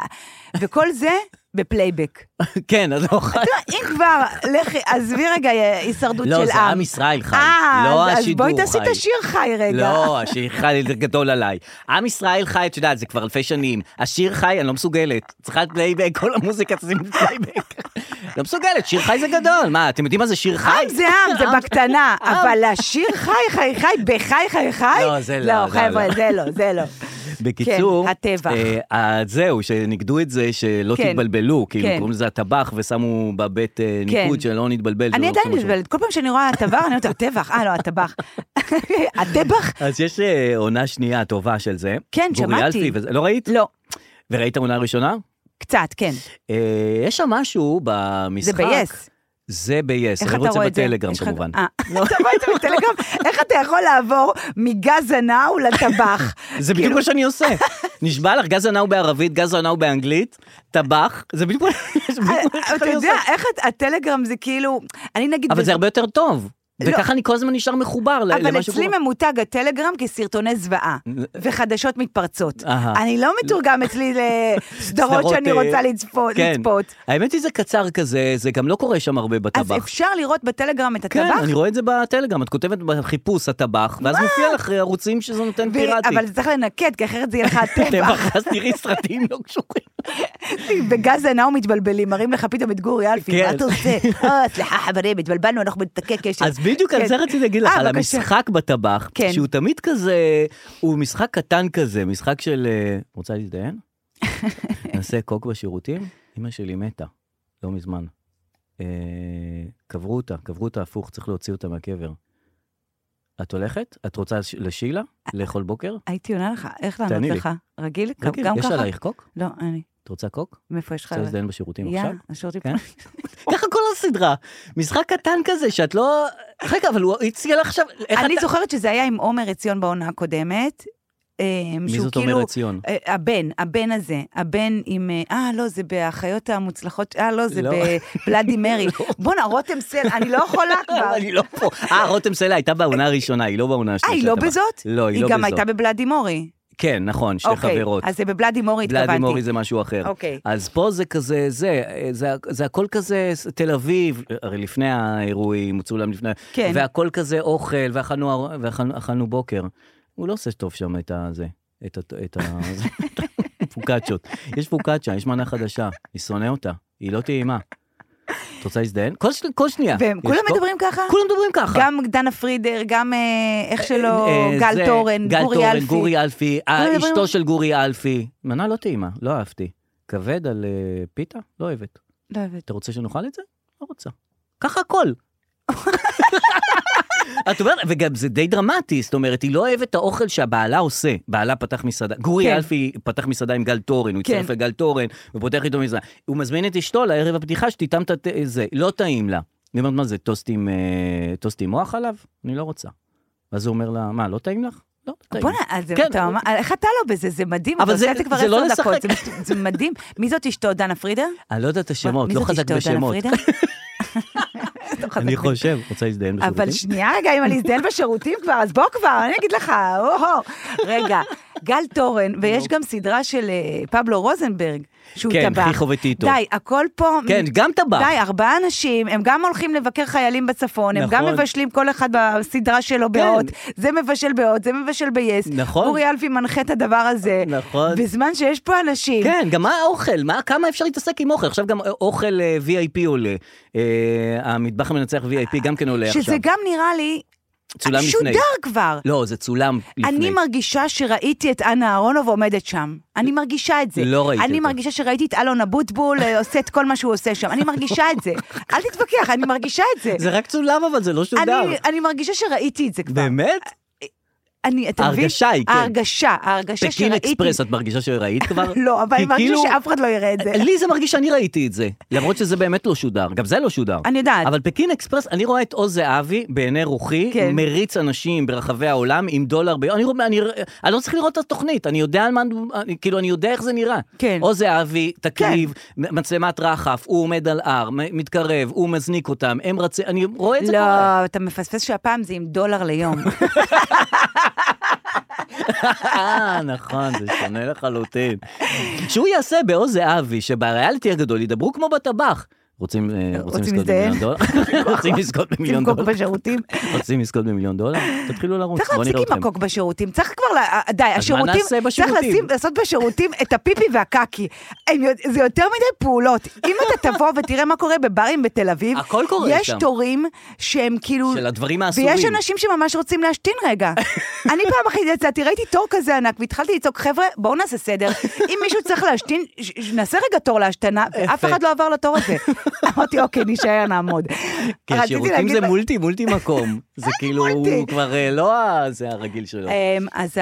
וכל זה... בפלייבק. כן, אז לא חי. אם כבר, לכי, עזבי רגע הישרדות של עם. לא, זה עם ישראל חי, לא השידור חי. אז בואי תעשי את השיר חי רגע. לא, השיר חי זה גדול עליי. עם ישראל חי, את יודעת, זה כבר אלפי שנים. השיר חי, אני לא מסוגלת. צריכה את פלייבק, כל המוזיקה תשים פלייבק. לא מסוגלת, שיר חי זה גדול. מה, אתם יודעים מה זה שיר חי? עם זה עם, זה בקטנה. אבל השיר חי, חי, חי, בחי, חי, חי? לא, זה לא. לא, חבר'ה, זה לא, זה לא. בקיצור, כן, הטבח. אה, זהו, שנגדו את זה, שלא כן, תתבלבלו, כאילו כן. קוראים לזה הטבח, ושמו בבית אה, ניקוד כן. שלא נתבלבל. אני עדיין נתבלבלת, כל פעם שאני רואה הטבח, אני אומרת, הטבח, אה לא, הטבח. הטבח? אז יש אה, עונה שנייה טובה של זה. כן, שמעתי. וזה, לא ראית? לא. וראית עונה ראשונה? קצת, כן. אה, יש שם משהו במשחק. זה בייס. זה ב-yes, אני רוצה בטלגרם כמובן. אתה רואה את זה בטלגרם? איך אתה יכול לעבור מגז הנאו לטבח? זה בדיוק מה שאני עושה. נשבע לך, גז הנאו בערבית, גז הנאו באנגלית, טבח, זה בדיוק מה שאני עושה. אתה יודע, איך הטלגרם זה כאילו, אני נגיד... אבל זה הרבה יותר טוב. וככה אני כל הזמן נשאר מחובר למשהו קורה. אבל אצלי ממותג הטלגרם כסרטוני זוועה, וחדשות מתפרצות. אני לא מתורגם אצלי לסדרות שאני רוצה לצפות. האמת היא זה קצר כזה, זה גם לא קורה שם הרבה בטבח. אז אפשר לראות בטלגרם את הטבח? כן, אני רואה את זה בטלגרם, את כותבת בחיפוש הטבח, ואז מופיע לך ערוצים שזה נותן פיראטי. אבל זה צריך לנקד, כי אחרת זה יהיה לך הטבח. אז תראי סרטים לא קשורים. בגז הנאו מתבלבלים, מראים לך פתאום את גורי אלפי, מה אתה עושה? סליחה חברים, התבלבלנו, אנחנו בתקי קשר. בדיוק על זה רציתי להגיד לך, על המשחק בטבח, שהוא תמיד כזה, הוא משחק קטן כזה, משחק של, רוצה להזדיין? נעשה קוק בשירותים? אמא שלי מתה, לא מזמן. קברו אותה, קברו אותה הפוך, צריך להוציא אותה מהקבר. את הולכת? את רוצה לשילה? לאכול בוקר? הייתי עונה לך, איך לענות לך? רגיל? גם ככה? יש עלייך קוק? לא, אני. את רוצה קוק? מאיפה יש לך? רוצה להזדיין בשירותים עכשיו? יאללה, השירותים. ככה כל הסדרה. משחק קטן כזה, שאת לא... רגע, אבל הוא הציע לך עכשיו... אני זוכרת שזה היה עם עומר עציון בעונה הקודמת. מי זאת עומר עציון? הבן, הבן הזה. הבן עם... אה, לא, זה באחיות המוצלחות... אה, לא, זה בבלאדי מרי. בוא נע, רותם סלע, אני לא יכולה כבר. אני לא פה. אה, רותם סלע הייתה בעונה הראשונה, היא לא בעונה השנייה. אה, היא לא בזאת? לא, היא לא בזאת. היא גם הייתה בבלאדי מורי. כן, נכון, שתי חברות. אז זה בבלאדי מורי התכוונתי. בלאדי מורי זה משהו אחר. אז פה זה כזה, זה, זה הכל כזה תל אביב, הרי לפני האירועים, מצולם לפני, והכל כזה אוכל, ואכלנו בוקר. הוא לא עושה טוב שם את הזה, את הפוקצ'ות. יש פוקצ'ה, יש מנה חדשה, היא שונא אותה, היא לא טעימה. את רוצה להזדיין? כל שנייה. וכולם מדברים ככה? כולם מדברים ככה. גם דנה פרידר, גם איך שלו, גל תורן, גורי אלפי. גורי אלפי, אשתו של גורי אלפי. מנה לא טעימה, לא אהבתי. כבד על פיתה? לא אוהבת. לא אוהבת. אתה רוצה שנאכל את זה? לא רוצה. ככה הכל. את אומרת, וגם זה די דרמטי, זאת אומרת, היא לא אוהבת את האוכל שהבעלה עושה. בעלה פתח מסעדה. גורי אלפי פתח מסעדה עם גל תורן, הוא יצטרף לגל תורן, ופותח איתו מסעדה. הוא מזמין את אשתו לערב הפתיחה, שתיתם את זה. לא טעים לה. אני אומרת, מה זה, טוסטים מוח עליו? אני לא רוצה. אז הוא אומר לה, מה, לא טעים לך? לא, טעים. בוא נע, איך אתה לא בזה? זה מדהים. אבל זה לא לשחק. זה מדהים. מי זאת אשתו, דנה פרידר? אני לא יודעת את השמות, לא חזק בשמות. אני חושב, רוצה להזדיין בשירותים? אבל שנייה רגע, אם אני אזדיין בשירותים כבר, אז בוא כבר, אני אגיד לך, רגע, גל תורן, ויש גם סדרה של פבלו רוזנברג, שהוא כן, טבח. חיכו וטיטו. די, הכל פה... כן, גם טבח. די, ארבעה אנשים, הם גם הולכים לבקר חיילים בצפון, הם גם מבשלים כל אחד בסדרה שלו באות, זה מבשל באות, זה מבשל ביס. נכון. אורי אלפי מנחה את הדבר הזה. נכון. בזמן שיש פה אנשים. כן, גם מה האוכל? מה, כמה אפשר להתעסק עם אוכל? עכשיו גם אוכל וי איי פי עולה. המטבח המנצח וי איי פי גם כן עולה עכשיו. שזה גם נראה לי... צולם לפני. שודר כבר. לא, זה צולם לפני. אני מרגישה שראיתי את אנה אהרונוב עומדת שם. אני מרגישה את זה. לא ראיתי אני אותו. מרגישה שראיתי את אלון אבוטבול עושה את כל מה שהוא עושה שם. אני מרגישה את זה. אל תתווכח, אני מרגישה את זה. זה רק צולם, אבל זה לא שודר. אני, אני מרגישה שראיתי את זה כבר. באמת? אני, אתה מבין? ההרגשה היא, כן. ההרגשה, ההרגשה שראיתי. פקין אקספרס, את מרגישה שראית כבר? לא, אבל אני מרגישה שאף אחד לא יראה את זה. לי זה מרגיש שאני ראיתי את זה, למרות שזה באמת לא שודר, גם זה לא שודר. אני יודעת. אבל פקין אקספרס, אני רואה את עוז זהבי בעיני רוחי, מריץ אנשים ברחבי העולם עם דולר ביום, אני לא צריך לראות את התוכנית, אני יודע על מה, כאילו אני יודע איך זה נראה. עוז זהבי, תקריב, מצלמת רחף, הוא עומד על הר, מתקרב, הוא מזניק אותם, הם רצים, אני רואה את זה קורה. לא, אתה מפספס שהפעם זה עם דולר ליום. אה, נכון, זה שונה לחלוטין. שהוא יעשה בעוז זהבי, שבריאליטי הגדול ידברו כמו בטבח. רוצים לזכות במיליון דולר? רוצים לזכות במיליון דולר? קוק בשירותים? רוצים לזכות במיליון דולר? תתחילו לרוץ, בוא נראה אתכם. צריך להפסיק עם הקוק בשירותים, צריך כבר, די, השירותים, צריך לעשות בשירותים את הפיפי והקקי. זה יותר מדי פעולות. אם אתה תבוא ותראה מה קורה בברים בתל אביב, יש תורים שהם כאילו... של הדברים האסורים. ויש אנשים שממש רוצים להשתין רגע. אני פעם אחת יצאתי, ראיתי תור כזה ענק, והתחלתי לצעוק, חבר'ה, בואו נעשה סדר. אם מישהו צריך להשתין, נעשה רגע תור להשתנה, אף אחד לא עבר לתור הזה. אמרתי, אוקיי, נשאר, נעמוד. כי השירותים זה מולטי, מולטי מקום. זה כאילו, הוא כבר לא זה הרגיל שלו. אז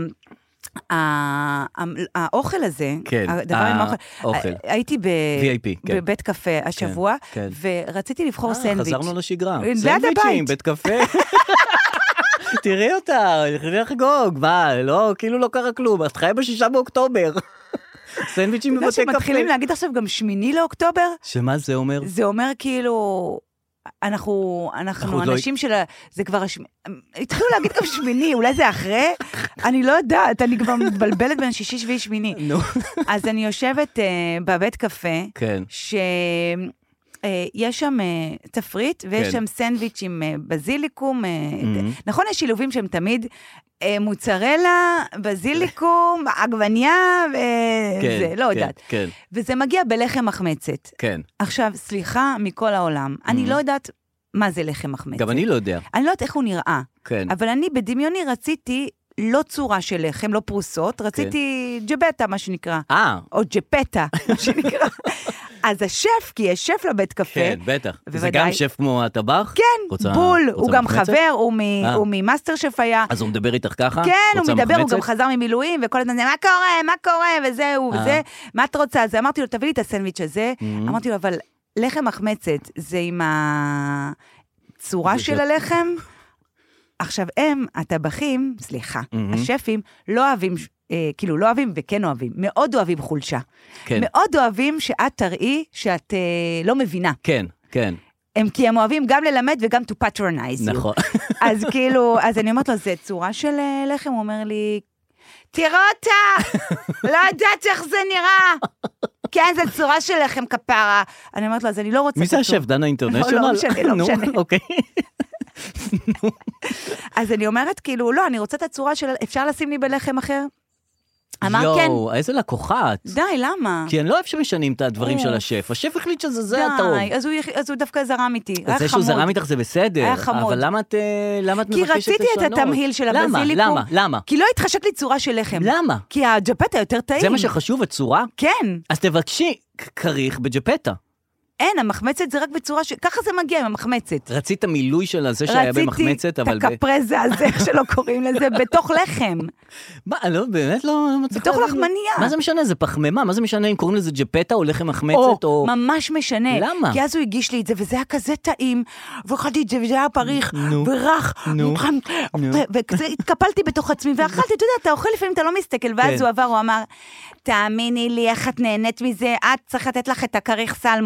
האוכל הזה, הדבר עם האוכל, הייתי בבית קפה השבוע, ורציתי לבחור סנדוויץ'. חזרנו לשגרה. סנדוויצ'ים, בית קפה. תראי אותה, יכולים לחגוג, מה, לא, כאילו לא קרה כלום, את חיה בשישה באוקטובר. סנדוויצ'ים בבתי קפה. שמתחילים להגיד עכשיו גם שמיני לאוקטובר. שמה זה אומר? זה אומר כאילו, אנחנו, אנחנו אנשים של, זה כבר, התחילו להגיד גם שמיני, אולי זה אחרי, אני לא יודעת, אני כבר מתבלבלת בין שישי, שביעי, שמיני. אז אני יושבת בבית קפה, ש... יש שם תפריט, ויש שם סנדוויץ' עם בזיליקום, נכון, יש שילובים שהם תמיד מוצרלה, בזיליקום, עגבניה, וזה, לא יודעת. וזה מגיע בלחם מחמצת. עכשיו, סליחה מכל העולם, אני לא יודעת מה זה לחם מחמצת. גם אני לא יודע. אני לא יודעת איך הוא נראה, אבל אני בדמיוני רציתי לא צורה של לחם, לא פרוסות, רציתי ג'בטה, מה שנקרא. אה. או ג'פטה, מה שנקרא. אז השף, כי יש שף לבית קפה. כן, בטח. זה גם שף כמו הטבח? כן, בול. הוא גם חבר, הוא ממאסטר שף היה. אז הוא מדבר איתך ככה? כן, הוא מדבר, הוא גם חזר ממילואים, וכל הזמן, מה קורה, מה קורה, וזהו, וזה, מה את רוצה? אז אמרתי לו, תביא לי את הסנדוויץ' הזה. אמרתי לו, אבל לחם מחמצת, זה עם הצורה של הלחם? עכשיו, הם, הטבחים, סליחה, השפים, לא אוהבים, כאילו, לא אוהבים וכן אוהבים, מאוד אוהבים חולשה. מאוד אוהבים שאת תראי שאת לא מבינה. כן, כן. הם, כי הם אוהבים גם ללמד וגם to patronize you. נכון. אז כאילו, אז אני אומרת לו, זה צורה של לחם? הוא אומר לי, תראה אותה, לא יודעת איך זה נראה. כן, זה צורה של לחם כפרה. אני אומרת לו, אז אני לא רוצה... מי זה השף, דנה אינטרנשיונל? לא משנה, לא משנה. אוקיי. אז אני אומרת, כאילו, לא, אני רוצה את הצורה של... אפשר לשים לי בלחם אחר? אמר כן. יואו, איזה לקוחת. די, למה? כי אני לא אוהב שמשנים את הדברים של השף. השף החליט שזה זה הטוב. די, אז הוא דווקא זרם איתי. היה חמוד. זה שהוא זרם איתך זה בסדר. היה חמוד. אבל למה את מבקשת לשנות? כי רציתי את התמהיל של הבזיליקום. למה? למה? למה? כי לא התחשק לי צורה של לחם. למה? כי הג'פטה יותר טעים. זה מה שחשוב, הצורה? כן. אז תבקשי כריך בג'פטה. אין, המחמצת זה רק בצורה ש... ככה זה מגיע עם המחמצת. רצית מילוי של הזה שהיה במחמצת, אבל... רציתי את הקפרזה הזה, איך שלא קוראים לזה, בתוך לחם. מה, לא, באמת לא... בתוך לחמניה. מה זה משנה? זה פחמימה? מה זה משנה אם קוראים לזה ג'פטה או לחם מחמצת או... ממש משנה. למה? כי אז הוא הגיש לי את זה, וזה היה כזה טעים, ואכלתי את זה, וזה היה פריך, ורך, וכזה התקפלתי בתוך עצמי, ואכלתי, אתה יודע, אתה אוכל לפעמים, אתה לא מסתכל, ואז הוא עבר, הוא אמר, תאמיני לי, איך את נהנית מזה, את צריך לתת לך את הכריך סלמון.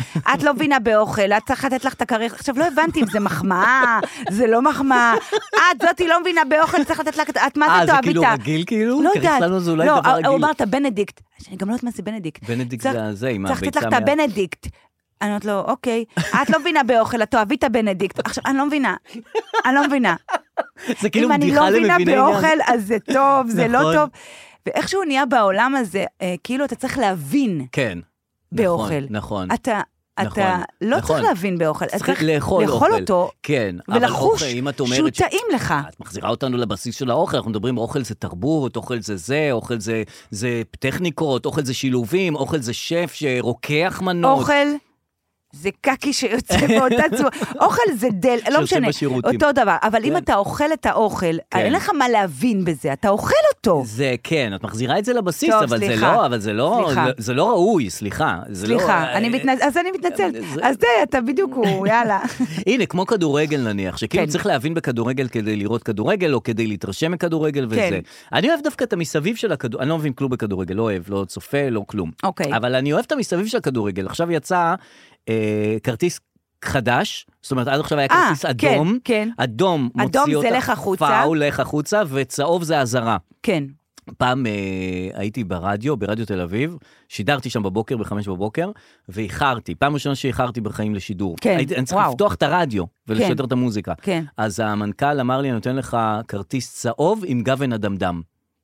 את לא מבינה באוכל, את צריכה לתת לך את הקריירה, עכשיו לא הבנתי אם זה מחמאה, זה לא מחמאה, את זאתי לא מבינה באוכל, צריך לתת לך, את מה זה תאהבי? אה, זה כאילו רגיל כאילו? לא יודעת, לא, הוא אמר את הבנדיקט, אני גם לא יודעת מה זה בנדיקט. בנדיקט זה זה, עם הביצה. צריך לתת לך את הבנדיקט. אני אומרת לו, אוקיי, את לא מבינה באוכל, את תאהבי את הבנדיקט. עכשיו, אני לא מבינה, אני לא מבינה. זה כאילו בדיחה למביני עניין. אם אני לא מבינה באוכל, אז זה טוב, זה לא טוב. ואיכשהו נהיה בעולם הזה, כאילו אתה צריך להבין. כן. באוכל. נכון. אתה... אתה לא צריך להבין באוכל, אתה צריך לאכול אותו, ולחוש שהוא טעים לך. את מחזירה אותנו לבסיס של האוכל, אנחנו מדברים, אוכל זה תרבות, אוכל זה זה, אוכל זה טכניקות, אוכל זה שילובים, אוכל זה שף שרוקח מנות. אוכל זה קקי שיוצא באותה צורה, אוכל זה דל, לא משנה, אותו דבר, אבל אם אתה אוכל את האוכל, אין לך מה להבין בזה, אתה אוכל אותו. זה כן, את מחזירה את זה לבסיס, אבל זה לא, אבל זה לא, זה לא ראוי, סליחה. סליחה, אז אני מתנצלת, אז די, אתה בדיוק הוא, יאללה. הנה, כמו כדורגל נניח, שכאילו צריך להבין בכדורגל כדי לראות כדורגל, או כדי להתרשם מכדורגל וזה. אני אוהב דווקא את המסביב של הכדורגל, אני לא מבין כלום בכדורגל, לא אוהב, לא צופה, לא כלום. אבל אני אוהב את המסביב של הכדורגל. עכשיו יצא כרטיס חדש, זאת אומרת, עד עכשיו היה כרטיס אדום, אדום מוציא אותך פאול, לך החוצה, וצהוב זה הזרה. כן. פעם הייתי ברדיו, ברדיו תל אביב, שידרתי שם בבוקר, בחמש בבוקר, ואיחרתי, פעם ראשונה שאיחרתי בחיים לשידור. כן, אני צריך לפתוח את הרדיו, ולשדר את המוזיקה. אז המנכ"ל אמר לי, אני נותן לך כרטיס צהוב עם גוון אדמדם.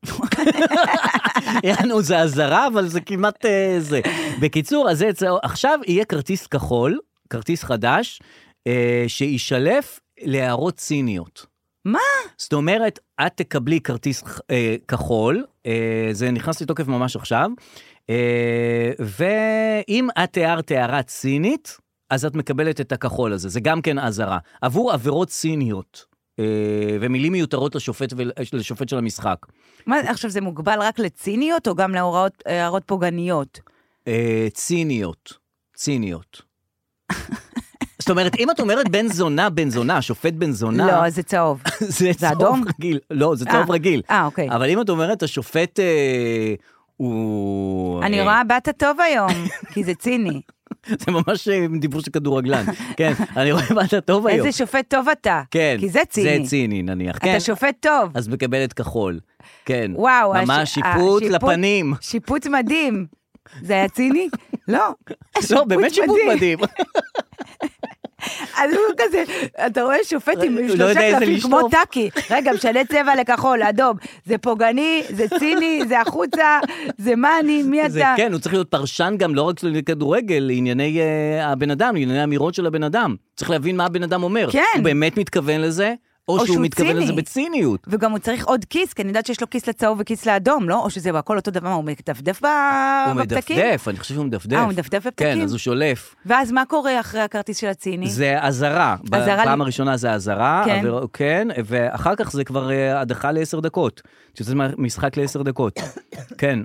יענו, זה הזרה, אבל זה כמעט זה. בקיצור, אז זה, עכשיו יהיה כרטיס כחול, כרטיס חדש, שישלף להערות ציניות. מה? זאת אומרת, את תקבלי כרטיס כחול, זה נכנס לתוקף ממש עכשיו, ואם את תיארת הערה צינית, אז את מקבלת את הכחול הזה, זה גם כן הזרה. עבור עבירות ציניות. ומילים מיותרות לשופט ולשופט של המשחק. מה, עכשיו זה מוגבל רק לציניות או גם להערות פוגעניות? ציניות, ציניות. זאת אומרת, אם את אומרת בן זונה, בן זונה, שופט בן זונה... לא, זה צהוב. זה צהוב רגיל. לא, זה צהוב רגיל. אה, אוקיי. אבל אם את אומרת, השופט הוא... אני רואה באת טוב היום, כי זה ציני. זה ממש דיבור של כדורגלן. כן, אני רואה מה אתה טוב היום. איזה שופט טוב אתה. כן. כי זה ציני. זה ציני, נניח. אתה שופט טוב. אז מקבלת כחול. כן. וואו. ממש שיפוט לפנים. שיפוט מדהים. זה היה ציני? לא. לא, באמת שיפוט מדהים. אז הוא כזה, אתה רואה שופט עם שלושה קלפים כמו טאקי, רגע, משנה צבע לכחול, אדום, זה פוגעני, זה ציני, זה החוצה, זה מאני, מי אתה? כן, הוא צריך להיות פרשן גם לא רק לכדורגל, לענייני הבן אדם, לענייני האמירות של הבן אדם, צריך להבין מה הבן אדם אומר, הוא באמת מתכוון לזה, או שהוא מתכוון לזה בציניות. וגם הוא צריך עוד כיס, כי אני יודעת שיש לו כיס לצהוב וכיס לאדום, לא? או שזה הכל אותו דבר, הוא מדפדף בפתקים? הוא מדפדף, אני חושב שהוא מדפדף. אה, הוא מדפדף בפתקים? כן, אז הוא שולף. ואז מה קורה אחרי הכרטיס של הציני? זה הזרה. בפעם הראשונה זה הזרה, כן, ואחר כך זה כבר הדחה לעשר דקות. שזה משחק לעשר דקות. כן,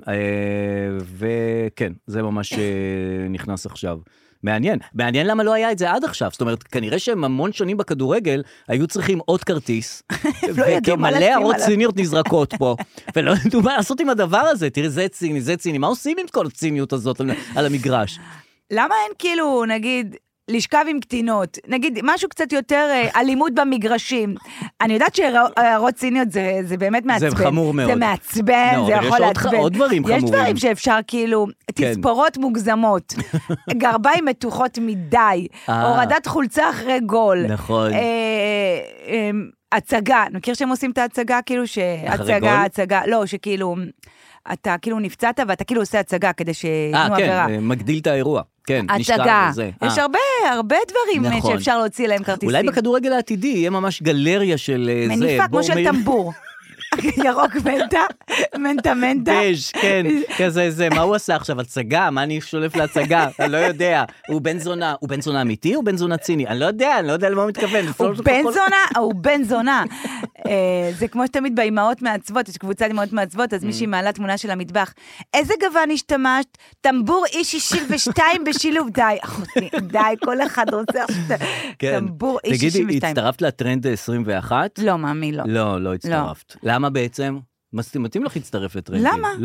וכן, זה ממש נכנס עכשיו. מעניין, מעניין למה לא היה את זה עד עכשיו, זאת אומרת, כנראה שהם המון שנים בכדורגל, היו צריכים עוד כרטיס, ומלא הערות ציניות נזרקות פה, ולא ידעו מה לעשות עם הדבר הזה, תראי, זה ציני, זה ציני, מה עושים עם כל הציניות הזאת על המגרש? למה אין כאילו, נגיד, לשכב עם קטינות, נגיד, משהו קצת יותר אלימות במגרשים, אני יודעת שהערות ציניות זה, זה באמת מעצבן. זה חמור מאוד. זה מעצבן, no, זה יכול לעצבן. יש עוד דברים חמורים. יש דברים שאפשר כאילו, כן. תספורות מוגזמות, גרביים מתוחות מדי, הורדת חולצה אחרי גול. נכון. אה, אה, הצגה, מכיר שהם עושים את ההצגה, כאילו שהצגה, הצגה, לא, שכאילו, אתה כאילו נפצעת ואתה כאילו עושה הצגה כדי שיתנו עבירה. אה, כן, מגדיל את האירוע. כן, הצגה. יש הרבה, הרבה דברים נכון. שאפשר להוציא להם כרטיסים. אולי בכדורגל העתידי יהיה ממש גלריה של מניפה, זה. מניפה כמו של טמבור. ירוק מנטה, מנטה מנטה. בז', כן, כזה זה, מה הוא עשה עכשיו? הצגה? מה אני שולף להצגה? אני לא יודע. הוא בן זונה, הוא בן זונה אמיתי או בן זונה ציני? אני לא יודע, אני לא יודע למה הוא מתכוון. הוא בן זונה, הוא בן זונה. זה כמו שתמיד באימהות מעצבות, יש קבוצת אימהות מעצבות, אז מישהי מעלה תמונה של המטבח. איזה גוון השתמשת? טמבור אי שישים ושתיים בשילוב. די, אחותי, די, כל אחד רוצה טמבור אי שישים ושתיים. תגידי, הצטרפת לטרנד עשרים ואחת? לא, מאמי, לא. לא, לא הצטרפת. למה בעצם? מתאים לך להצטרף לטרנדים. למה? לא?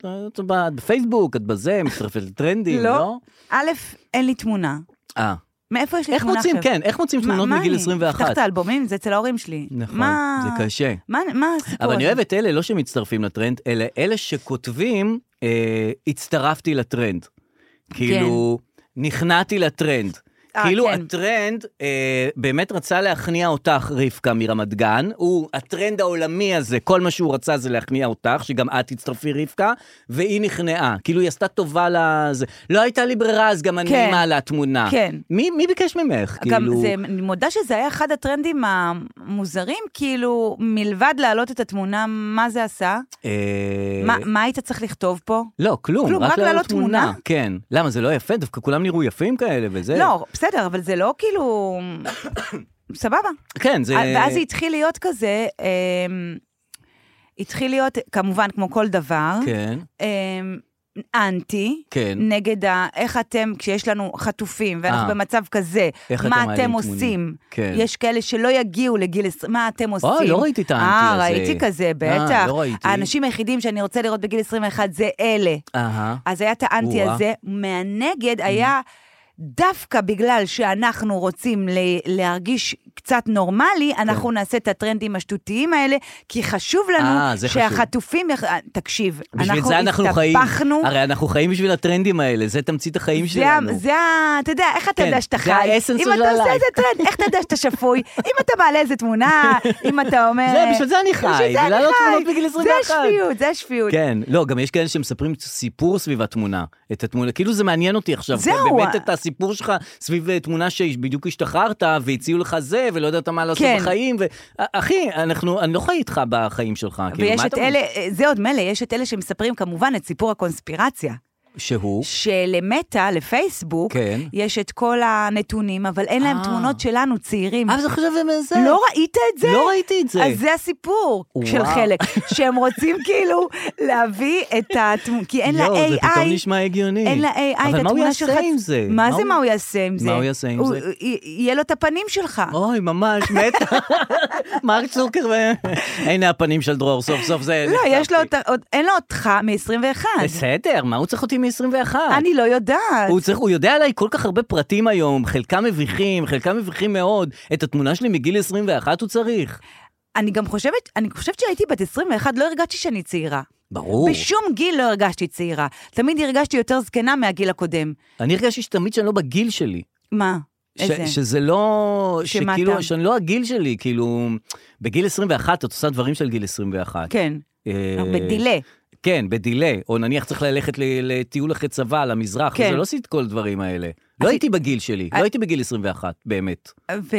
את בפייסבוק, את בזה, מצטרפת לטרנדים, לא? א', אין לי תמונה. אה. מאיפה יש לי תמונה עכשיו? איך מוצאים, כן, איך מוצאים תמונות מגיל עשרים ואחת? פתח את האלבומים, זה אצל ההורים שלי. נכון, זה קשה. מה הסיפור? אבל אני אוהב את אלה, לא שמצטרפים לטרנד, אלא אלה שכותבים, הצטרפתי לטרנד. כאילו, נכנעתי לטרנד. כאילו הטרנד באמת רצה להכניע אותך, רבקה מרמת גן, הוא הטרנד העולמי הזה, כל מה שהוא רצה זה להכניע אותך, שגם את תצטרפי רבקה, והיא נכנעה, כאילו היא עשתה טובה לזה, לא הייתה לי ברירה, אז גם אני מעלה תמונה. כן. מי ביקש ממך? גם אני מודה שזה היה אחד הטרנדים המוזרים, כאילו מלבד להעלות את התמונה, מה זה עשה? מה היית צריך לכתוב פה? לא, כלום, רק להעלות תמונה. כן. למה, זה לא יפה? דווקא כולם נראו יפים כאלה וזה. לא, בסדר, אבל זה לא כאילו... סבבה. כן, זה... ואז זה התחיל להיות כזה, התחיל להיות, כמובן, כמו כל דבר, כן. אנטי, כן. נגד ה... איך אתם, כשיש לנו חטופים, ואנחנו 아, במצב כזה, מה אתם, אתם עושים? כן. יש כאלה שלא יגיעו לגיל עשרים, מה אתם עושים? אוי, לא ראיתי את האנטי 아, הזה. ראיתי כזה, בטח. 아, לא ראיתי. האנשים היחידים שאני רוצה לראות בגיל עשרים ואחת זה אלה. Uh-huh. אז היה את האנטי הזה, מהנגד היה... דווקא בגלל שאנחנו רוצים להרגיש קצת נורמלי, אנחנו נעשה את הטרנדים השטותיים האלה, כי חשוב לנו שהחטופים, תקשיב, אנחנו הסתפחנו. הרי אנחנו חיים בשביל הטרנדים האלה, זה תמצית החיים שלנו. זה, אתה יודע, איך אתה יודע שאתה חי? אם אתה עושה איזה טרנד, איך אתה יודע שאתה שפוי? אם אתה מעלה איזה תמונה, אם אתה אומר... זה, בשביל זה אני חי, ולעלות תמונות בגיל עשרים ואחת. זה השפיות, זה השפיות. כן, לא, גם יש כאלה שמספרים סיפור סביב התמונה, את התמונה, כאילו זה מעניין אותי עכשיו, באמת את הסיפור שלך סביב תמונה שבדיוק השתחררת, והציעו לך זה, ולא יודעת מה לעשות בחיים, אחי, אני לא חי איתך בחיים שלך. ויש את אלה, זה עוד מלא, יש את אלה שמספרים כמובן את סיפור הקונספירציה. שהוא? שלמטה, לפייסבוק, כן. יש את כל הנתונים, אבל אין להם תמונות שלנו, צעירים. אבל זה חושב זה. לא ראית את זה? לא ראיתי את זה. אז זה הסיפור של חלק, שהם רוצים כאילו להביא את התמונה, כי אין לה איי איי. זה פתאום נשמע הגיוני. אין לה איי איי, אבל מה הוא יעשה עם זה? מה זה מה הוא יעשה עם זה? מה הוא יעשה עם זה? יהיה לו את הפנים שלך. אוי, ממש, מתה. מרק צוקר, הנה הפנים של דרור, סוף סוף זה. לא, יש לו, אין לו אותך מ-עשרים ואחת. בסדר, מה הוא צריך אותי מ-עשרים ואחת? אני לא יודעת. הוא צריך, הוא יודע עליי כל כך הרבה פרטים היום, חלקם מביכים, חלקם מביכים מאוד. את התמונה שלי מגיל עשרים ואחת הוא צריך. אני גם חושבת, אני חושבת שהייתי בת עשרים ואחת, לא הרגשתי שאני צעירה. ברור. בשום גיל לא הרגשתי צעירה. תמיד הרגשתי יותר זקנה מהגיל הקודם. אני הרגשתי שתמיד שאני לא בגיל שלי. מה? איזה? שזה לא, שכאילו, שאני לא הגיל שלי, כאילו, בגיל עשרים ואחת, את עושה דברים של גיל עשרים ואחת. כן, בדילה. כן, בדילה, או נניח צריך ללכת לטיול אחרי צבא, למזרח, זה לא עשית כל דברים האלה. לא הייתי בגיל שלי, לא הייתי בגיל עשרים ואחת, באמת. ו...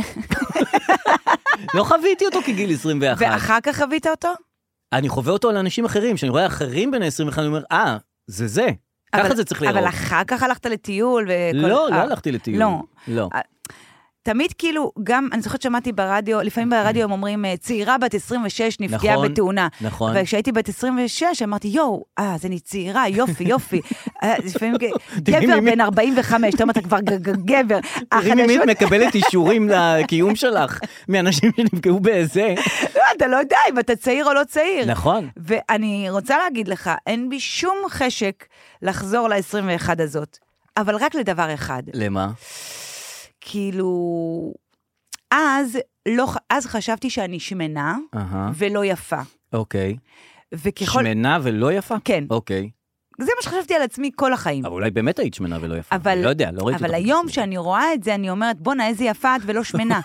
לא חוויתי אותו כגיל עשרים ואחת. ואחר כך חווית אותו? אני חווה אותו על אנשים אחרים, שאני רואה אחרים בין עשרים ואחת, אני אומר, אה, זה זה. ככה זה צריך לראות. אבל אחר כך הלכת לטיול וכל... לא, לא הלכתי לטיול. לא. לא. תמיד כאילו, גם, אני זוכרת שמעתי ברדיו, לפעמים ברדיו הם אומרים, צעירה בת עשרים ושש נפגעה נכון, בתאונה. נכון. וכשהייתי בת עשרים ושש, אמרתי, יואו, אה, אז אני צעירה, יופי, יופי. לפעמים גבר בן ארבעים וחמש, אתה אומר, אתה כבר גבר. תראי ממי מקבלת אישורים לקיום שלך, מאנשים שנפגעו באיזה. לא, אתה לא יודע אם אתה צעיר או לא צעיר. נכון. ואני רוצה להגיד לך, אין בי שום חשק לחזור ל-עשרים ואחת הזאת, אבל רק לדבר אחד. למה? כאילו, אז, לא, אז חשבתי שאני שמנה uh-huh. ולא יפה. אוקיי. Okay. וככל... שמנה ולא יפה? כן. אוקיי. Okay. זה מה שחשבתי על עצמי כל החיים. אבל אולי באמת היית שמנה ולא יפה. אבל, אני לא יודע, לא ראיתי אבל היום שאני רואה את זה, אני אומרת, בוא נה, איזה יפה את ולא שמנה.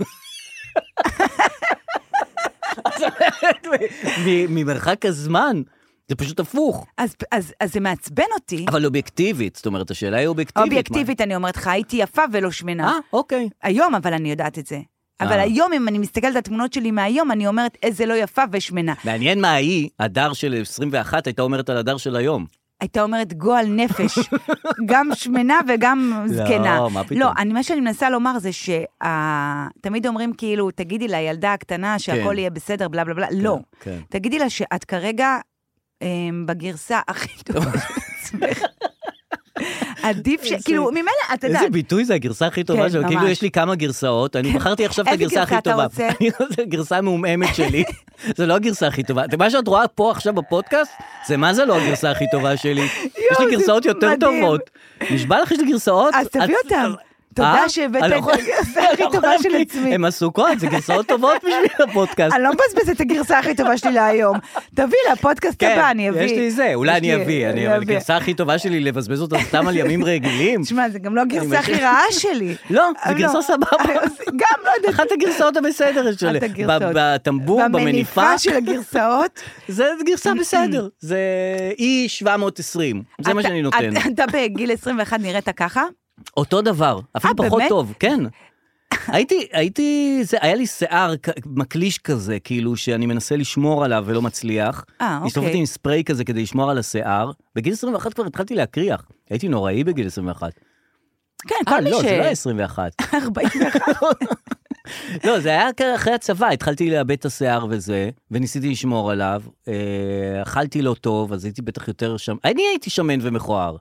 ממרחק הזמן... זה פשוט הפוך. אז, אז, אז זה מעצבן אותי. אבל אובייקטיבית, זאת אומרת, השאלה היא אובייקטיבית. אובייקטיבית, מה? אני אומרת לך, הייתי יפה ולא שמנה. אה, אוקיי. היום, אבל אני יודעת את זה. אבל אה. היום, אם אני מסתכלת על התמונות שלי מהיום, אני אומרת, איזה לא יפה ושמנה. מעניין מה היא, הדר של עשרים ואחת, הייתה אומרת על הדר של היום. הייתה אומרת גועל נפש, גם שמנה וגם זקנה. לא, מה פתאום? לא, אני, מה שאני מנסה לומר זה שתמיד אומרים כאילו, תגידי לילדה הקטנה שהכל יהיה בסדר, בלה בלה בלה. לא. תגידי לה שאת כרגע בגרסה הכי טובה של עצמך. עדיף ש... כאילו, ממילא, אתה יודע... איזה ביטוי זה הגרסה הכי טובה שלו, כאילו יש לי כמה גרסאות, אני בחרתי עכשיו את הגרסה הכי טובה. איזה גרסה אתה רוצה? זו גרסה מאוממת שלי, זה לא הגרסה הכי טובה. מה שאת רואה פה עכשיו בפודקאסט, זה מה זה לא הגרסה הכי טובה שלי? יש לי גרסאות יותר טובות. נשבע לך, יש לי גרסאות... אז תביא אותם. תודה שהבאת את הגרסה הכי טובה של עצמי. הן עסוקות, זה גרסאות טובות בשביל הפודקאסט. אני לא מבזבז את הגרסה הכי טובה שלי להיום. תביא לפודקאסט הבא, אני אביא. יש לי זה, אולי אני אביא. הגרסה הכי טובה שלי לבזבז אותה סתם על ימים רגילים. תשמע, זה גם לא הגרסה הכי רעה שלי. לא, זה גרסה סבבה. גם לא יודעת. אחת הגרסאות הבסדר שלי. בטמבור, במניפה. במניפה של הגרסאות. זה גרסה בסדר. זה אי שבע מאות ועשרים. זה מה שאני נותן. אתה בגיל עשרים ואחת נראית ככה? אותו דבר, אפילו פחות טוב, כן. הייתי, הייתי, זה, היה לי שיער מקליש כזה, כאילו שאני מנסה לשמור עליו ולא מצליח. אה, אוקיי. הסתובבתי עם ספרי כזה כדי לשמור על השיער. בגיל עשרים ואחת כבר התחלתי להקריח. הייתי נוראי בגיל עשרים ואחת. כן, כל מי ש... לא, זה לא עשרים ואחת. ארבעים ואחת. לא, זה היה אחרי הצבא, התחלתי לאבד את השיער וזה, וניסיתי לשמור עליו. אכלתי לא טוב, אז הייתי בטח יותר שם. אני הייתי שמן ומכוער.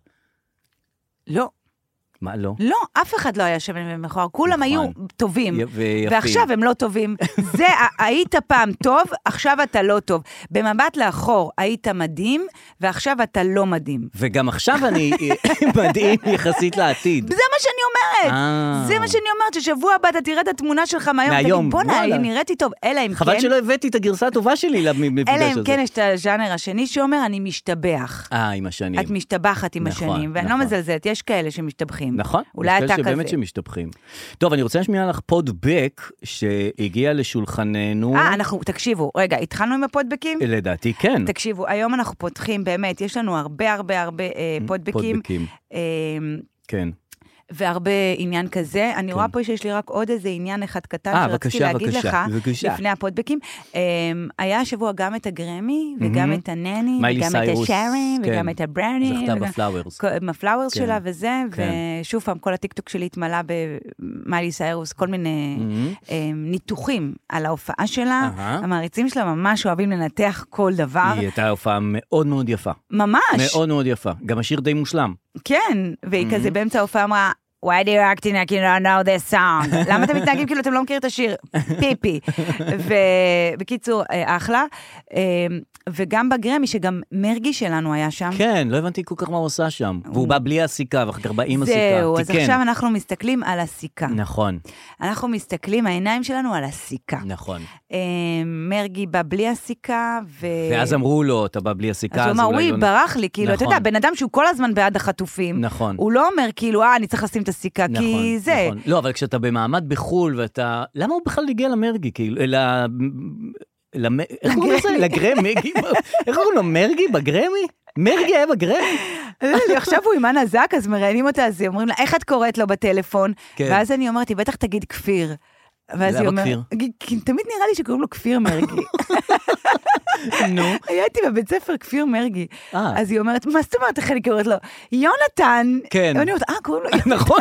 לא. מה, לא? לא, אף אחד לא היה שמן ומכוער, כולם נכון. היו טובים, ויפים. ועכשיו הם לא טובים. זה, היית פעם טוב, עכשיו אתה לא טוב. במבט לאחור, היית מדהים, ועכשיו אתה לא מדהים. וגם עכשיו אני מדהים יחסית לעתיד. זה מה שאני אומרת. זה מה שאני אומרת, ששבוע הבא אתה תראה את התמונה שלך מהיום, מהיום. תגיד, בוא נה, נראיתי טוב, אלא אם כן... חבל שלא הבאתי את הגרסה הטובה שלי למפגש הזה. אלא אם כן יש את הז'אנר השני שאומר, אני משתבח. אה, עם השנים. את משתבחת עם השנים, ואני לא מזלזלת, יש כאלה שמשתבחים. נכון, אולי אתה כזה. שבאמת שמשתפכים. טוב, אני רוצה לשמיע לך פודבק שהגיע לשולחננו. אה, אנחנו, תקשיבו, רגע, התחלנו עם הפודבקים? לדעתי, כן. תקשיבו, היום אנחנו פותחים, באמת, יש לנו הרבה הרבה הרבה אה, פודבקים. פודבקים. אה, כן. והרבה עניין כזה. אני רואה פה שיש לי רק עוד איזה עניין אחד קטן שרציתי להגיד לך, לפני הפודבקים. היה השבוע גם את הגרמי, וגם את הנני, וגם את השרי, וגם את הברני. זכתה בפלאוורס. בפלאוורס שלה וזה, ושוב פעם, כל הטיקטוק שלי התמלא במיילי סיירוס, כל מיני ניתוחים על ההופעה שלה. המעריצים שלה ממש אוהבים לנתח כל דבר. היא הייתה הופעה מאוד מאוד יפה. ממש. מאוד מאוד יפה. גם השיר די מושלם. כן, והיא כזה באמצע ההופעה אמרה, Why do you acting like you don't know this song? למה אתם מתנהגים כאילו אתם לא מכירים את השיר? פיפי. ובקיצור, אחלה. וגם בגרמי, שגם מרגי שלנו היה שם. כן, לא הבנתי כל כך מה הוא עושה שם. והוא בא בלי הסיכה, ואחר כך בא עם הסיכה. זהו, אז עכשיו אנחנו מסתכלים על הסיכה. נכון. אנחנו מסתכלים, העיניים שלנו על הסיכה. נכון. מרגי בא בלי הסיכה, ו... ואז אמרו לו, אתה בא בלי הסיכה, אז הוא אמר, וואי, ברח לי, כאילו, אתה יודע, בן אדם שהוא כל הזמן בעד החטופים. נכון. הוא לא אומר, כאילו, אה, אני צריך לשים את הסיכה, כי זה... נכון. לא, אבל כשאתה במעמד בחול, ואתה... למה הוא בכלל הגיע למרגי, כאילו, אלא... איך קוראים לזה? לגרמי? איך קוראים לו? מרגי בגרמי? מרגי היה בגרמי? עכשיו הוא עם אנה זק, אז מראיינים אותה, אז אומרים לה, איך את קוראת לו בטלפון? ואז אני אומרת, היא בטח תגיד כפיר. למה כפיר? תמיד נראה לי שקוראים לו כפיר מרגי. נו. הייתי בבית ספר כפיר מרגי. אז היא אומרת, מה זאת אומרת, איך אני קוראת לו? יונתן. כן. ואני אומרת, אה, קוראים לו יונתן. נכון.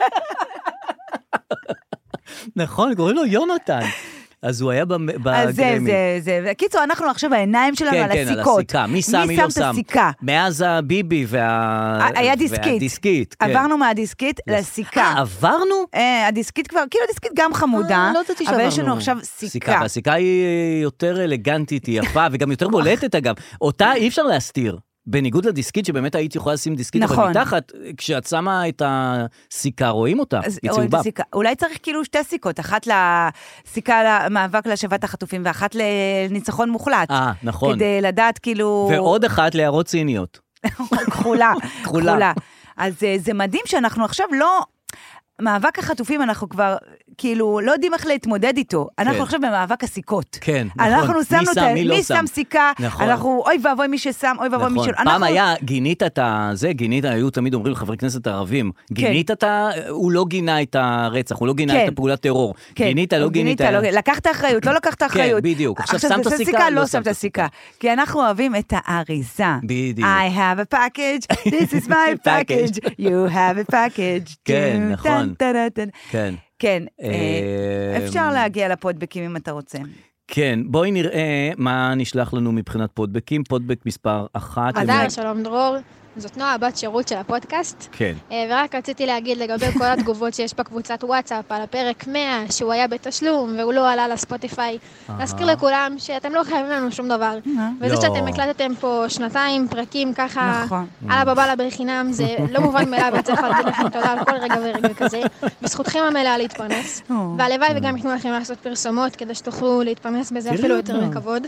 נכון, קוראים לו יונתן. אז הוא היה בגרמי. אז זה, זה, זה. קיצור, אנחנו עכשיו העיניים שלנו על הסיכות. כן, כן, על הסיכה. מי שם, מי לא שם. מאז הביבי וה... היה דיסקית. והדיסקית, כן. עברנו מהדיסקית לסיכה. אה, עברנו? הדיסקית כבר, כאילו הדיסקית גם חמודה. לא ידעתי שעברנו. אבל יש לנו עכשיו סיכה. והסיכה היא יותר אלגנטית, היא יפה, וגם יותר בולטת אגב. אותה אי אפשר להסתיר. בניגוד לדיסקית, שבאמת היית יכולה לשים דיסקית, נכון. אבל מתחת, כשאת שמה את הסיכה, רואים אותה, היא צהובה. אולי צריך כאילו שתי סיכות, אחת לסיכה למאבק להשבת החטופים, ואחת לניצחון מוחלט. אה, נכון. כדי לדעת כאילו... ועוד אחת להערות ציניות. כחולה. כחולה. אז זה מדהים שאנחנו עכשיו לא... מאבק החטופים אנחנו כבר, כאילו, לא יודעים איך להתמודד איתו. אנחנו עכשיו במאבק הסיכות. כן, נכון. אנחנו שמנו את... מי שם סיכה? אנחנו, אוי ואבוי מי ששם, אוי ואבוי מי שלא. פעם היה, גינית את זה, גינית, היו תמיד אומרים לחברי כנסת הערבים, גינית את ה... הוא לא גינה את הרצח, הוא לא גינה את הפעולת טרור. גינית, לא גינית. לקחת אחריות, לא לקחת אחריות. כן, בדיוק. עכשיו שמת סיכה, לא שמת סיכה. כי אנחנו אוהבים את האריזה. בדיוק. I have a package, this is my package, you have a package. כן, נכון. כן. כן, אפשר להגיע לפודבקים אם אתה רוצה. כן, בואי נראה מה נשלח לנו מבחינת פודבקים. פודבק מספר אחת. אדר, שלום דרור. זאת נועה, בת שירות של הפודקאסט. כן. ורק רציתי להגיד לגבי כל התגובות שיש בקבוצת וואטסאפ על הפרק מאה, שהוא היה בתשלום והוא לא עלה לספוטיפיי. להזכיר לכולם שאתם לא חייבים לנו שום דבר. וזה שאתם הקלטתם פה שנתיים פרקים ככה, על הבבלה בחינם, זה לא מובן מאליו, וצריך להגיד לכם תודה על כל רגע ורגע כזה. בזכותכם המלאה להתפרנס. והלוואי וגם ייתנו לכם לעשות פרסומות, כדי שתוכלו להתפרנס בזה אפילו יותר מכבוד.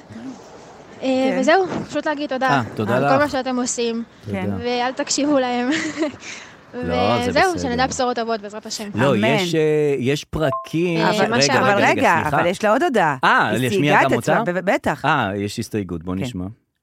וזהו, פשוט להגיד תודה על כל מה שאתם עושים, ואל תקשיבו להם. וזהו, שנדע בשורות טובות בעזרת השם. לא, יש פרקים... אבל רגע, אבל יש לה עוד הודעה. אה, לשמיע גם אותה? בטח. אה, יש הסתייגות, בוא נשמע.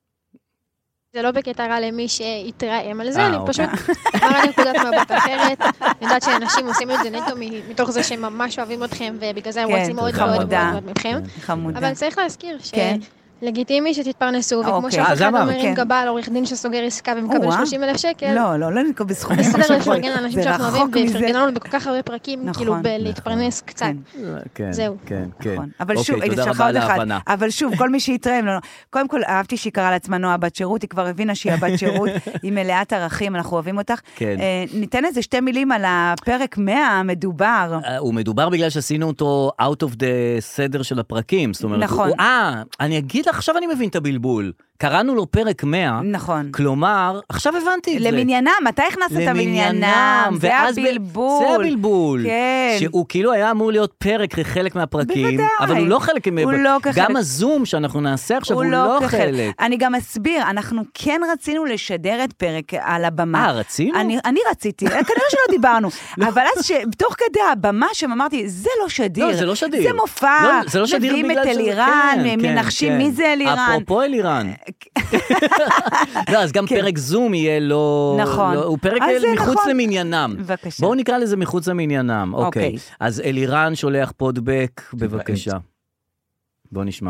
זה לא בקטע רע למי שיתרעם על זה, אני פשוט אמרה נקודת מבט אחרת. אני יודעת שאנשים עושים את זה נטו מתוך זה שהם ממש אוהבים אתכם, ובגלל זה הם רוצים מאוד מאוד מאוד מכם. אבל צריך להזכיר ש... לגיטימי שתתפרנסו, וכמו שאף אחד אומרים גבה על עורך דין שסוגר עסקה ומקבל שלושים אלף שקל. לא, לא, לא נקבל בסכומים. בסדר לפרגן לאנשים שאנחנו אוהבים, ופרגן לנו בכל כך הרבה פרקים, כאילו בלהתפרנס קצת. זהו. כן, כן. אבל שוב, אבל שוב, כל מי שיתרעם, קודם כל אהבתי שהיא קראה לעצמה נועה בת שירות, היא כבר הבינה שהיא הבת שירות, היא מלאת ערכים, אנחנו אוהבים אותך. ניתן איזה שתי מילים על הפרק מאה המדובר. הוא מדובר בגלל שעשינו אותו out of the סדר של הפרקים. נכון. אה, אני אגיד עכשיו אני מבין את הבלבול. קראנו לו פרק מאה. נכון. כלומר, עכשיו הבנתי את זה. למניינם, מתי הכנסת את המניינם? זה הבלבול. זה הבלבול. כן. שהוא כאילו היה אמור להיות פרק חלק מהפרקים. בוודאי. אבל הוא לא חלק. הוא לא כחלק. גם הזום שאנחנו נעשה עכשיו הוא לא חלק. אני גם אסביר, אנחנו כן רצינו לשדר את פרק על הבמה. אה, רצינו? אני רציתי, כנראה שלא דיברנו. אבל אז בתוך כדי הבמה שאמרתי, זה לא שדיר. לא, זה לא שדיר. זה מופע. זה לא שדיר בגלל שזה. מביאים את אלירן, מנחשים מי זה אלירן. אפרופו אלירן. לא, אז גם פרק זום יהיה לא... נכון. הוא פרק מחוץ למניינם. בבקשה. בואו נקרא לזה מחוץ למניינם. אוקיי. אז אלירן שולח פודבק, בבקשה. בואו נשמע.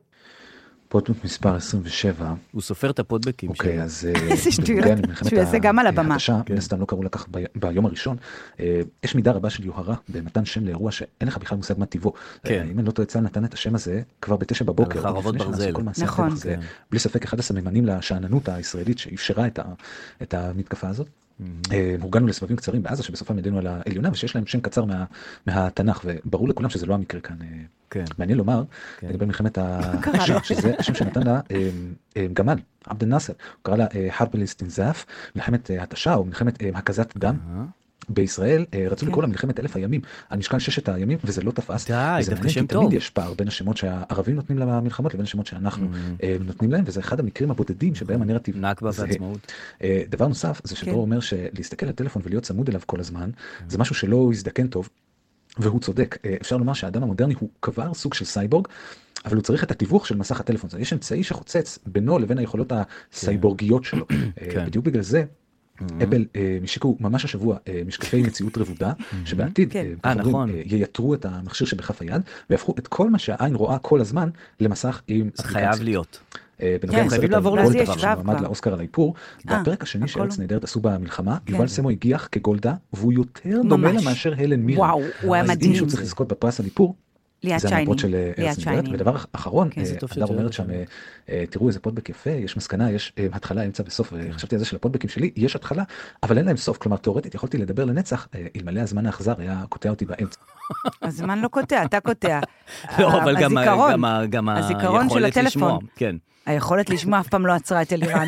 פודבק מספר עשרים ושבע. הוא סופר את הפודבקים. אוקיי, אז... איזה שטויות. שהוא יעשה גם על הבמה. נסתם לא קראו לקח ביום הראשון. יש מידה רבה של יוהרה במתן שם לאירוע שאין לך בכלל מושג מה טיבו. אם אני לא טועה, צה"ל נתן את השם הזה כבר בתשע בבוקר. חרבות ברזל. נכון. בלי ספק אחד הסממנים לשעננות הישראלית שאפשרה את המתקפה הזאת. הורגלנו לסבבים קצרים בעזה שבסופם ידענו על העליונה ושיש להם שם קצר מהתנ"ך, וברור לכולם שזה לא המקרה כאן. מעניין לומר, לגבי מלחמת הקשה, שזה השם שנתן לה גמל, עבד אל-נאסר, הוא קרא לה חרב אל-אסתינזאף, מלחמת התשה או מלחמת הקזת דם. בישראל רצו לקרוא לה מלחמת אלף הימים, על משקל ששת הימים, וזה לא תפס. די, דווקא שם טוב. תמיד יש פער בין השמות שהערבים נותנים למלחמות לבין השמות שאנחנו נותנים להם, וזה אחד המקרים הבודדים שבהם הנרטיב נכבה ועצמאות. דבר נוסף, זה שדרור אומר שלהסתכל על טלפון ולהיות צמוד אליו כל הזמן, זה משהו שלא יזדקן טוב, והוא צודק. אפשר לומר שהאדם המודרני הוא כבר סוג של סייבורג, אבל הוא צריך את התיווך של מסך הטלפון. יש אמצעי שחוצץ בינו לבין היכולות הסייבורגיות שלו. בדיוק בגלל זה, אפל משיקו ממש השבוע משקפי מציאות רבודה, שבעתיד ייתרו את המכשיר שבכף היד, ויהפכו את כל מה שהעין רואה כל הזמן למסך עם... חייב להיות. חייבים לעבור לעוד דבר שמעמד לאוסקר על האיפור. בפרק השני שארץ נהדרת עשו במלחמה, יובל סמו הגיח כגולדה, והוא יותר דומה לה מאשר הלן מירן. וואו, הוא היה מדהים. אז אם שהוא צריך לזכות בפרס על איפור, זה המפות של ארץ נהדרת. ודבר אחרון, אדר אומרת שם, תראו איזה פודבק יפה, יש מסקנה, יש התחלה, אמצע וסוף, חשבתי על זה של הפודבקים שלי, יש התחלה, אבל אין להם סוף, כלומר תיאורטית יכולתי לדבר לנצח, אלמלא הזמן האחזר היה קוטע אותי באמצע. הזמן לא קוטע, אתה קוטע. לא, אבל גם היכולת לשמוע. היכולת לשמוע אף פעם לא עצרה את אלירן.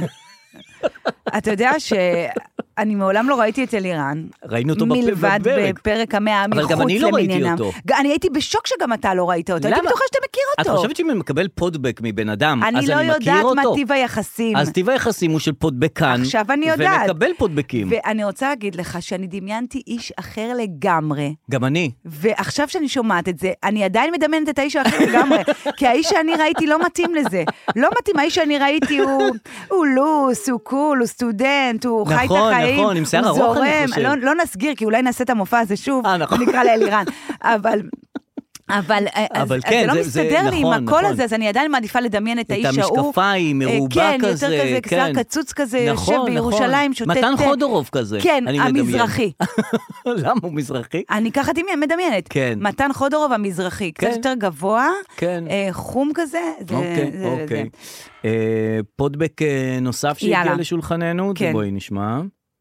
אתה יודע שאני מעולם לא ראיתי את אלירן. ראינו אותו מלבד בפרק המאה מחוץ למניינם. אבל גם אני לא ראיתי אותו. אני הייתי בשוק שגם אתה לא ראית אותו. הייתי בטוחה שאתה מכיר אותו. את חושבת שאם אני מקבל פודבק מבן אדם, אז אני מכיר אותו? אני לא יודעת מה טיב היחסים. אז טיב היחסים הוא של פודבקן. עכשיו אני יודעת. ומקבל פודבקים. ואני רוצה להגיד לך שאני דמיינתי איש אחר לגמרי. גם אני. ועכשיו שאני שומעת את זה, אני עדיין מדמיינת את האיש האחר לגמרי. כי האיש שאני ראיתי לא מתאים לזה. לא מתאים, האיש שאני ראיתי הוא לוס, הוא קול, הוא סטודנט, הוא חי את החיים, נכון, עם שיער ארוך אני חושב. לא נסגיר, כי אולי נעשה את המופע הזה שוב, נקרא לאלירן. אבל אבל, אבל אז, כן, אז זה לא מסתדר זה, לי נכון, עם הקול נכון. הזה, אז אני עדיין מעדיפה לדמיין את האיש ההוא. את המשקפיים, מרובה כן, כזה. כן, יותר כזה, כן. קצר קצוץ כזה, נכון, יושב בירושלים, שוטט. מתן חודורוב כזה. כן, המזרחי. למה הוא מזרחי? אני ככה מדמיינת. כן. מתן חודורוב המזרחי, קצת יותר גבוה, כן. חום כזה. אוקיי, אוקיי. פודבק נוסף שהגיע לשולחננו, בואי נשמע.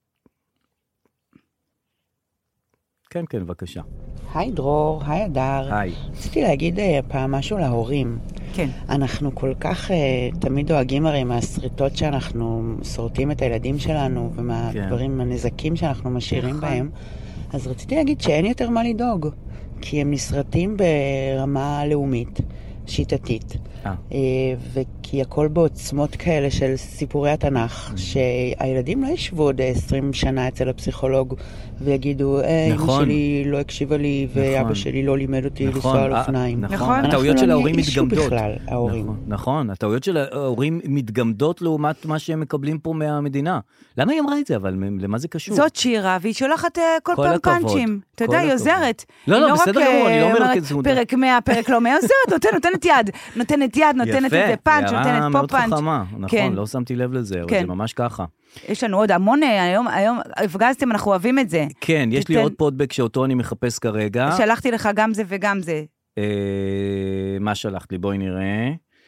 כן, כן, בבקשה. היי דרור, היי אדר. היי. רציתי להגיד פעם משהו להורים. כן. אנחנו כל כך uh, תמיד דואגים הרי מהסריטות שאנחנו שורטים את הילדים שלנו, ומהדברים כן. הנזקים שאנחנו משאירים נכון. בהם. אז רציתי להגיד שאין יותר מה לדאוג, כי הם נסרטים ברמה לאומית, שיטתית. אה. וכי הכל בעוצמות כאלה של סיפורי התנ"ך, שהילדים לא ישבו עוד עשרים שנה אצל הפסיכולוג ויגידו, אמא שלי לא הקשיבה לי ואבא שלי לא לימד אותי לנסוע על אופניים. נכון, הטעויות של ההורים מתגמדות. נכון, הטעויות של ההורים מתגמדות לעומת מה שהם מקבלים פה מהמדינה. למה היא אמרה את זה? אבל למה זה קשור? זאת שירה, והיא שולחת כל פעם פאנצ'ים. אתה יודע, היא עוזרת. לא, לא, בסדר גמור, אני לא אומרת את זה. פרק מאה, פרק לא מאה, עוזרת, נותנת יד. נותנת יד, נותנת איזה פאנץ', נותנת פה פאנץ'. נכון, לא שמתי לב לזה, אבל זה ממש ככה. יש לנו עוד המון, היום, היום, הפגזתם, אנחנו אוהבים את זה. כן, יש לי עוד פודבק שאותו אני מחפש כרגע. שלחתי לך גם זה וגם זה. מה שלחת לי? בואי נראה.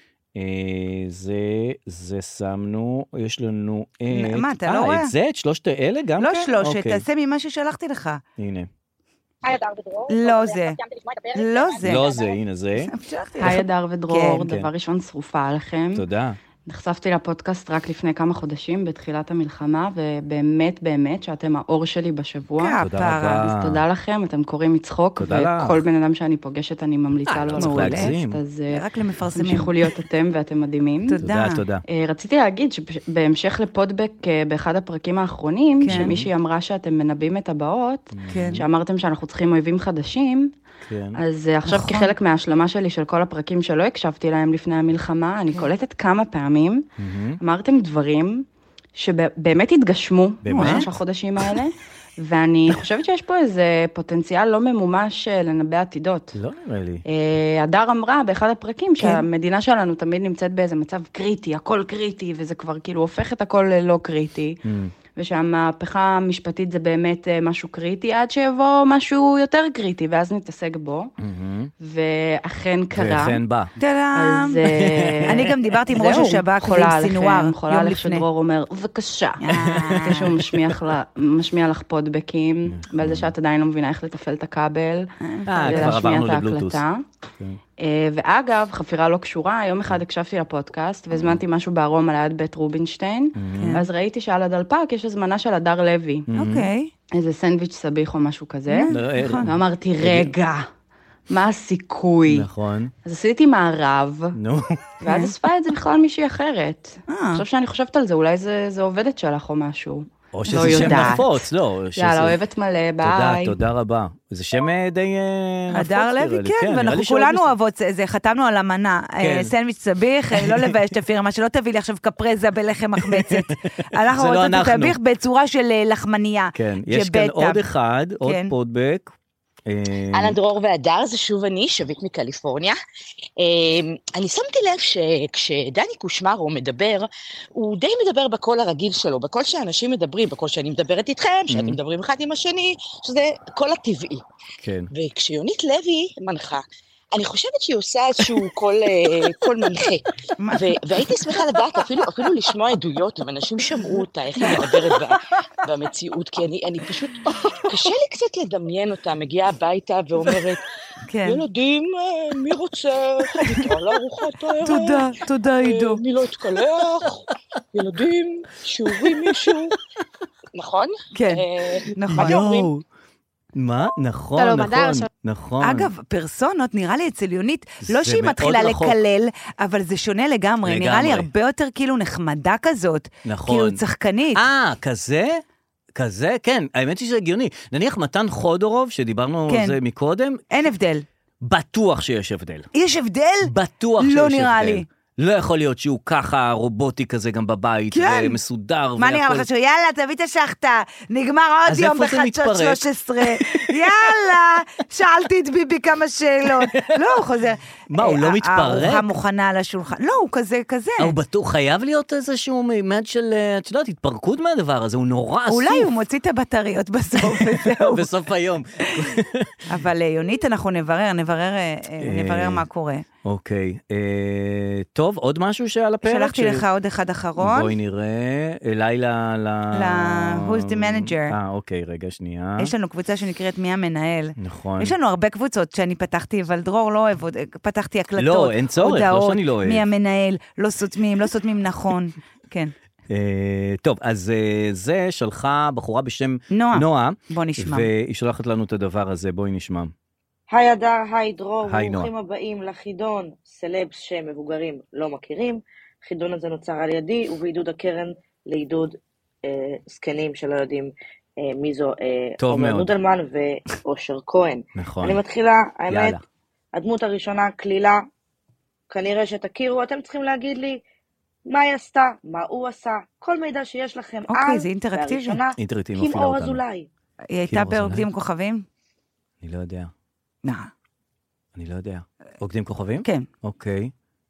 זה, זה שמנו, יש לנו את... מה, אתה לא רואה? את זה, את שלושת אלה גם כן? לא שלושת, תעשה ממה ששלחתי לך. הנה. לא זה. לא זה. לא זה, הנה זה. היי אדר ודרור, דבר ראשון שרופה עליכם. תודה. נחשפתי לפודקאסט רק לפני כמה חודשים בתחילת המלחמה, ובאמת באמת שאתם האור שלי בשבוע. תודה רבה. אז תודה לכם, אתם קוראים מצחוק, וכל בן אדם שאני פוגשת אני ממליצה לו להולסט, אז תמשיכו להיות אתם ואתם מדהימים. תודה, תודה. רציתי להגיד שבהמשך לפודבק באחד הפרקים האחרונים, שמישהי אמרה שאתם מנבאים את הבאות, שאמרתם שאנחנו צריכים אויבים חדשים, אז עכשיו כחלק מההשלמה שלי של כל הפרקים שלא הקשבתי להם לפני המלחמה, אני קולטת כמה פעמים, אמרתם דברים שבאמת התגשמו בשלושה חודשים האלה, ואני חושבת שיש פה איזה פוטנציאל לא ממומש לנבא עתידות. לא נראה לי. הדר אמרה באחד הפרקים שהמדינה שלנו תמיד נמצאת באיזה מצב קריטי, הכל קריטי, וזה כבר כאילו הופך את הכל ללא קריטי. ושהמהפכה המשפטית זה באמת משהו קריטי, עד שיבוא משהו יותר קריטי, ואז נתעסק בו, ואכן קרה. ואכן בא. תלם. אני גם דיברתי עם ראש השב"כ ועם סינואר, חולה לך שדרור אומר, בבקשה, כשהוא משמיע לך פודבקים, ועל זה שאת עדיין לא מבינה איך לתפעל את הכבל, ולהשמיע את ההקלטה. ואגב, חפירה לא קשורה, יום אחד הקשבתי לפודקאסט, והזמנתי משהו בארום על יד בית רובינשטיין, ואז ראיתי שעל הדלפק יש הזמנה של הדר לוי. אוקיי. איזה סנדוויץ' סביח או משהו כזה. ואמרתי, רגע, מה הסיכוי? נכון. אז עשיתי מערב, ואז אספה את זה בכלל מישהי אחרת. עכשיו שאני חושבת על זה, אולי זה עובדת שלך או משהו. או שזה שם נפוץ, לא. יאללה, אוהבת מלא, ביי. תודה, תודה רבה. זה שם די נפוץ. הדר לוי, כן, ואנחנו כולנו אוהבות, זה חתמנו על אמנה, סנדוויץ' סביח, לא לבייש את הפירמה, שלא תביא לי עכשיו קפרזה בלחם מחמצת. אנחנו רוצות את סביח בצורה של לחמניה. כן, יש כאן עוד אחד, עוד פודבק. אהלן דרור והדר, זה שוב אני, שביט מקליפורניה. אני שמתי לב שכשדני קושמרו מדבר, הוא די מדבר בקול הרגיל שלו, בקול שאנשים מדברים, בקול שאני מדברת איתכם, שאתם מדברים אחד עם השני, שזה קול הטבעי. כן. וכשיונית לוי מנחה, אני חושבת שהיא עושה איזשהו קול, קול מנחה, והייתי שמחה לדעת אפילו, אפילו לשמוע עדויות, אם אנשים שמעו אותה, איך היא מדברת במציאות, כי אני, אני פשוט, קשה לי קצת לדמיין אותה, מגיעה הביתה ואומרת, ילדים, מי רוצה חביתה לארוחת הערב? תודה, תודה עידו. מי לא התקלח? ילדים, שיעורים מישהו, נכון? כן, נכון. יואו. מה? נכון, נכון, נכון. אגב, פרסונות, נראה לי אצל יונית, לא שהיא מתחילה לקלל, אבל זה שונה לגמרי, נראה לי הרבה יותר כאילו נחמדה כזאת, כאילו צחקנית. אה, כזה? כזה? כן, האמת היא שזה הגיוני. נניח מתן חודורוב, שדיברנו על זה מקודם. אין הבדל. בטוח שיש הבדל. יש הבדל? בטוח שיש הבדל. לא נראה לי. לא יכול להיות שהוא ככה רובוטי כזה גם בבית, כן. ומסודר. מה נראה לך שהוא, יאללה, תביא את השחטה, נגמר עוד יום בחדשות שלוש עשרה, יאללה, שאלתי את ביבי כמה שאלות. לא, הוא חוזר. מה, הוא לא מתפרק? הארוחה מוכנה על השולחן. לא, הוא כזה, כזה. הוא בטוח, חייב להיות איזשהו מימד של, את יודעת, התפרקות מהדבר הזה, הוא נורא אסוף. אולי הוא מוציא את הבטריות בסוף, וזהו. בסוף היום. אבל יונית, אנחנו נברר, נברר, נברר מה קורה. אוקיי, טוב, עוד משהו שעל הפרק? שלחתי לך עוד אחד אחרון. בואי נראה, אליי ל... ל-Who's the Manager. אה, אוקיי, רגע, שנייה. יש לנו קבוצה שנקראת מי המנהל. נכון. יש לנו הרבה קבוצות שאני פתחתי, אבל דרור לא אוהב, פתחתי הקלטות, לא, אין צורך, לא שאני לא אוהב. מי המנהל, לא סותמים, לא סותמים נכון, כן. טוב, אז זה שלחה בחורה בשם נועה. נועה. בוא נשמע. והיא שולחת לנו את הדבר הזה, בואי נשמע. היי אדר, היי דרור, ברוכים הבאים לחידון סלבס שמבוגרים לא מכירים. החידון הזה נוצר על ידי ובעידוד הקרן לעידוד אה, זקנים שלא יודעים אה, מי זו אה, עומר נודלמן ואושר כהן. נכון. אני מתחילה, האמת, יאללה. הדמות הראשונה, כלילה, כנראה שתכירו, אתם צריכים להגיד לי מה היא עשתה, מה הוא עשה, כל מידע שיש לכם אוקיי, על, זה אינטראקטיבי. אינטראקטיבי, עם אור אזולאי. היא הייתה ברוקדים כוכבים? אני לא יודע. מה? אני לא יודע. רוקדים כוכבים? כן. אוקיי.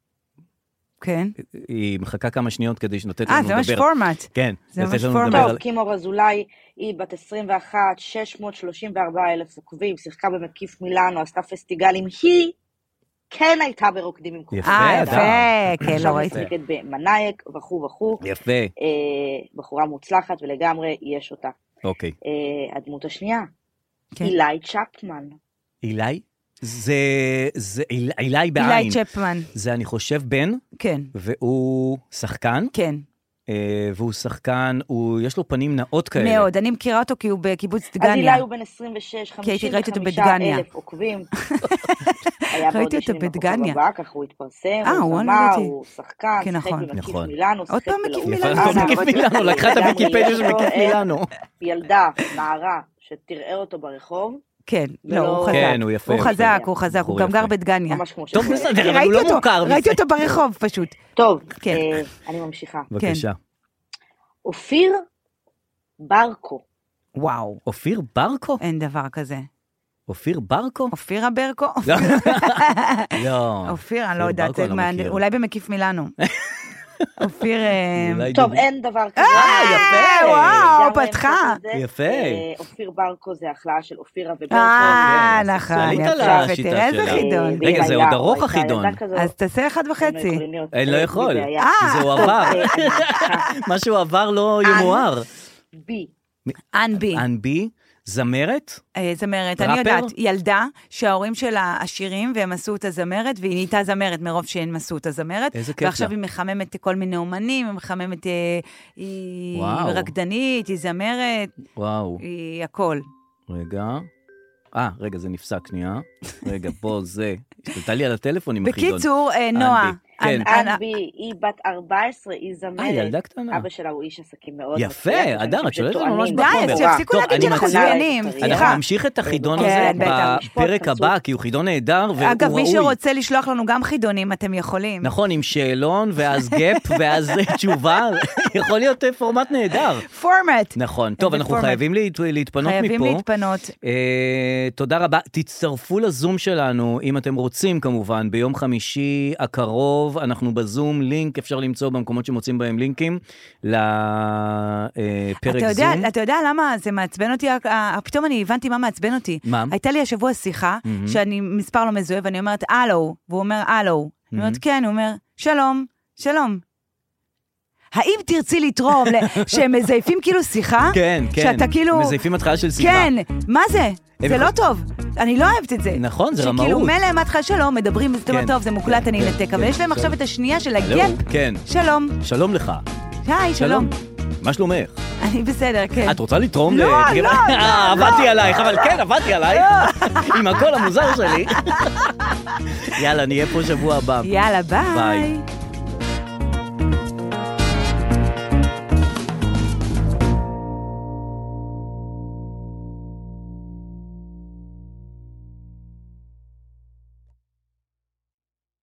כן. היא מחכה כמה שניות כדי שנותנת לנו לדבר. אה, זה ממש פורמט. כן. זה ממש פורמט. טוב, קים אור אזולאי, היא בת עשרים ואחת, שש מאות שלושים וארבעה אלף עוקבים, שיחקה במקיף מילאנו, עשתה פסטיגלים, היא כן הייתה ברוקדים עם כוכבים. אה, יפה, כן, לא ראיתי. עכשיו משחקת במנאייק, וכו וכו. יפה. בחורה מוצלחת ולגמרי יש אותה. אוקיי. הדמות השנייה, אילי צ'פמן. אילי? זה, זה, אילי בעין. אילי צ'פמן. זה אני חושב בן. כן. והוא שחקן. כן. והוא שחקן, הוא, יש לו פנים נאות כאלה. מאוד, אני מכירה אותו כי הוא בקיבוץ דגניה. אז אילי הוא בן עשרים ושש, חמישים וחמישה אלף עוקבים. ראיתי אותו בדגניה. כך הוא התפרסם, הוא זמר, הוא שחקן, שחק במקיף מילאנו. עוד פעם מקיף מילאנו. מקיף מילאנו, לקחה את הוויקיפדיה של מקיף מילאנו. ילדה, נערה, שתראה אותו ברחוב, כן, לא, הוא חזק. כן, הוא יפה. הוא חזק, הוא חזק, הוא גם גר בדגניה. טוב, בסדר, אבל הוא לא מוכר. ראיתי אותו ברחוב פשוט. טוב, אני ממשיכה. בבקשה. אופיר ברקו. וואו. אופיר ברקו? אין דבר כזה. אופיר ברקו? אופיר הברקו? לא. אופיר, אני לא יודעת, אולי במקיף מילאנו. אופיר... טוב, אין דבר כזה. אה, יפה, וואו, פתחה. יפה. אופיר ברקו זה החלאה של אופירה וברקו. אה, נכון, יפה, תראה איזה חידון. רגע, זה עוד ארוך החידון. אז תעשה אחד וחצי. אני לא יכול, כי זה הוא עבר. מה שהוא עבר לא ימואר. בי. אן בי. אן בי. זמרת? זמרת, אני יודעת, ילדה שההורים שלה עשירים והם עשו את הזמרת, והיא נהייתה זמרת מרוב שהם עשו את הזמרת, ועכשיו היא מחממת כל מיני אומנים, היא מחממת, היא רקדנית, היא זמרת, היא הכל. רגע, אה, רגע, זה נפסק שנייה, רגע, פה זה, השתלטה לי על הטלפון עם החידון. בקיצור, נועה. אנבי, היא בת ארבע עשרה, היא זמרת. אה, ילדה קטנה. אבא שלה הוא איש עסקים מאוד. יפה, אדר, את שולטת ממש בחומר. די, אז שיפסיקו להגיד שאנחנו מצוינים. אנחנו נמשיך את החידון הזה בפרק הבא, כי הוא חידון נהדר והוא ראוי. אגב, מי שרוצה לשלוח לנו גם חידונים, אתם יכולים. נכון, עם שאלון, ואז גאפ, ואז תשובה, יכול להיות פורמט נהדר. פורמט. נכון, טוב, אנחנו חייבים להתפנות מפה. חייבים להתפנות. תודה רבה. תצטרפו לזום שלנו, אם אתם רוצים כמובן, ביום חמישי הקרוב. אנחנו בזום, לינק, אפשר למצוא במקומות שמוצאים בהם לינקים, לפרק זום. אתה יודע למה זה מעצבן אותי? פתאום אני הבנתי מה מעצבן אותי. מה? הייתה לי השבוע שיחה, שאני מספר לא מזוהה, ואני אומרת, אלו, והוא אומר, אלו. אני אומרת, כן, הוא אומר, שלום, שלום. האם תרצי לתרום שהם מזייפים כאילו שיחה? כן, כן. שאתה כאילו... מזייפים התחלה של שיחה. כן, מה זה? זה לא טוב. אני לא אוהבת את זה. נכון, זה רמאות. שכאילו מלא מתחילה שלום, מדברים, זה טוב, זה מוקלט, אני אנתק, אבל יש להם עכשיו את השנייה של הגאפ. כן. שלום. שלום לך. היי, שלום. מה שלומך? אני בסדר, כן. את רוצה לתרום? לא, לא, לא. עבדתי עלייך, אבל כן, עבדתי עלייך. עם הקול המוזר שלי. יאללה, נהיה פה שבוע הבא. יאללה, ביי. ביי.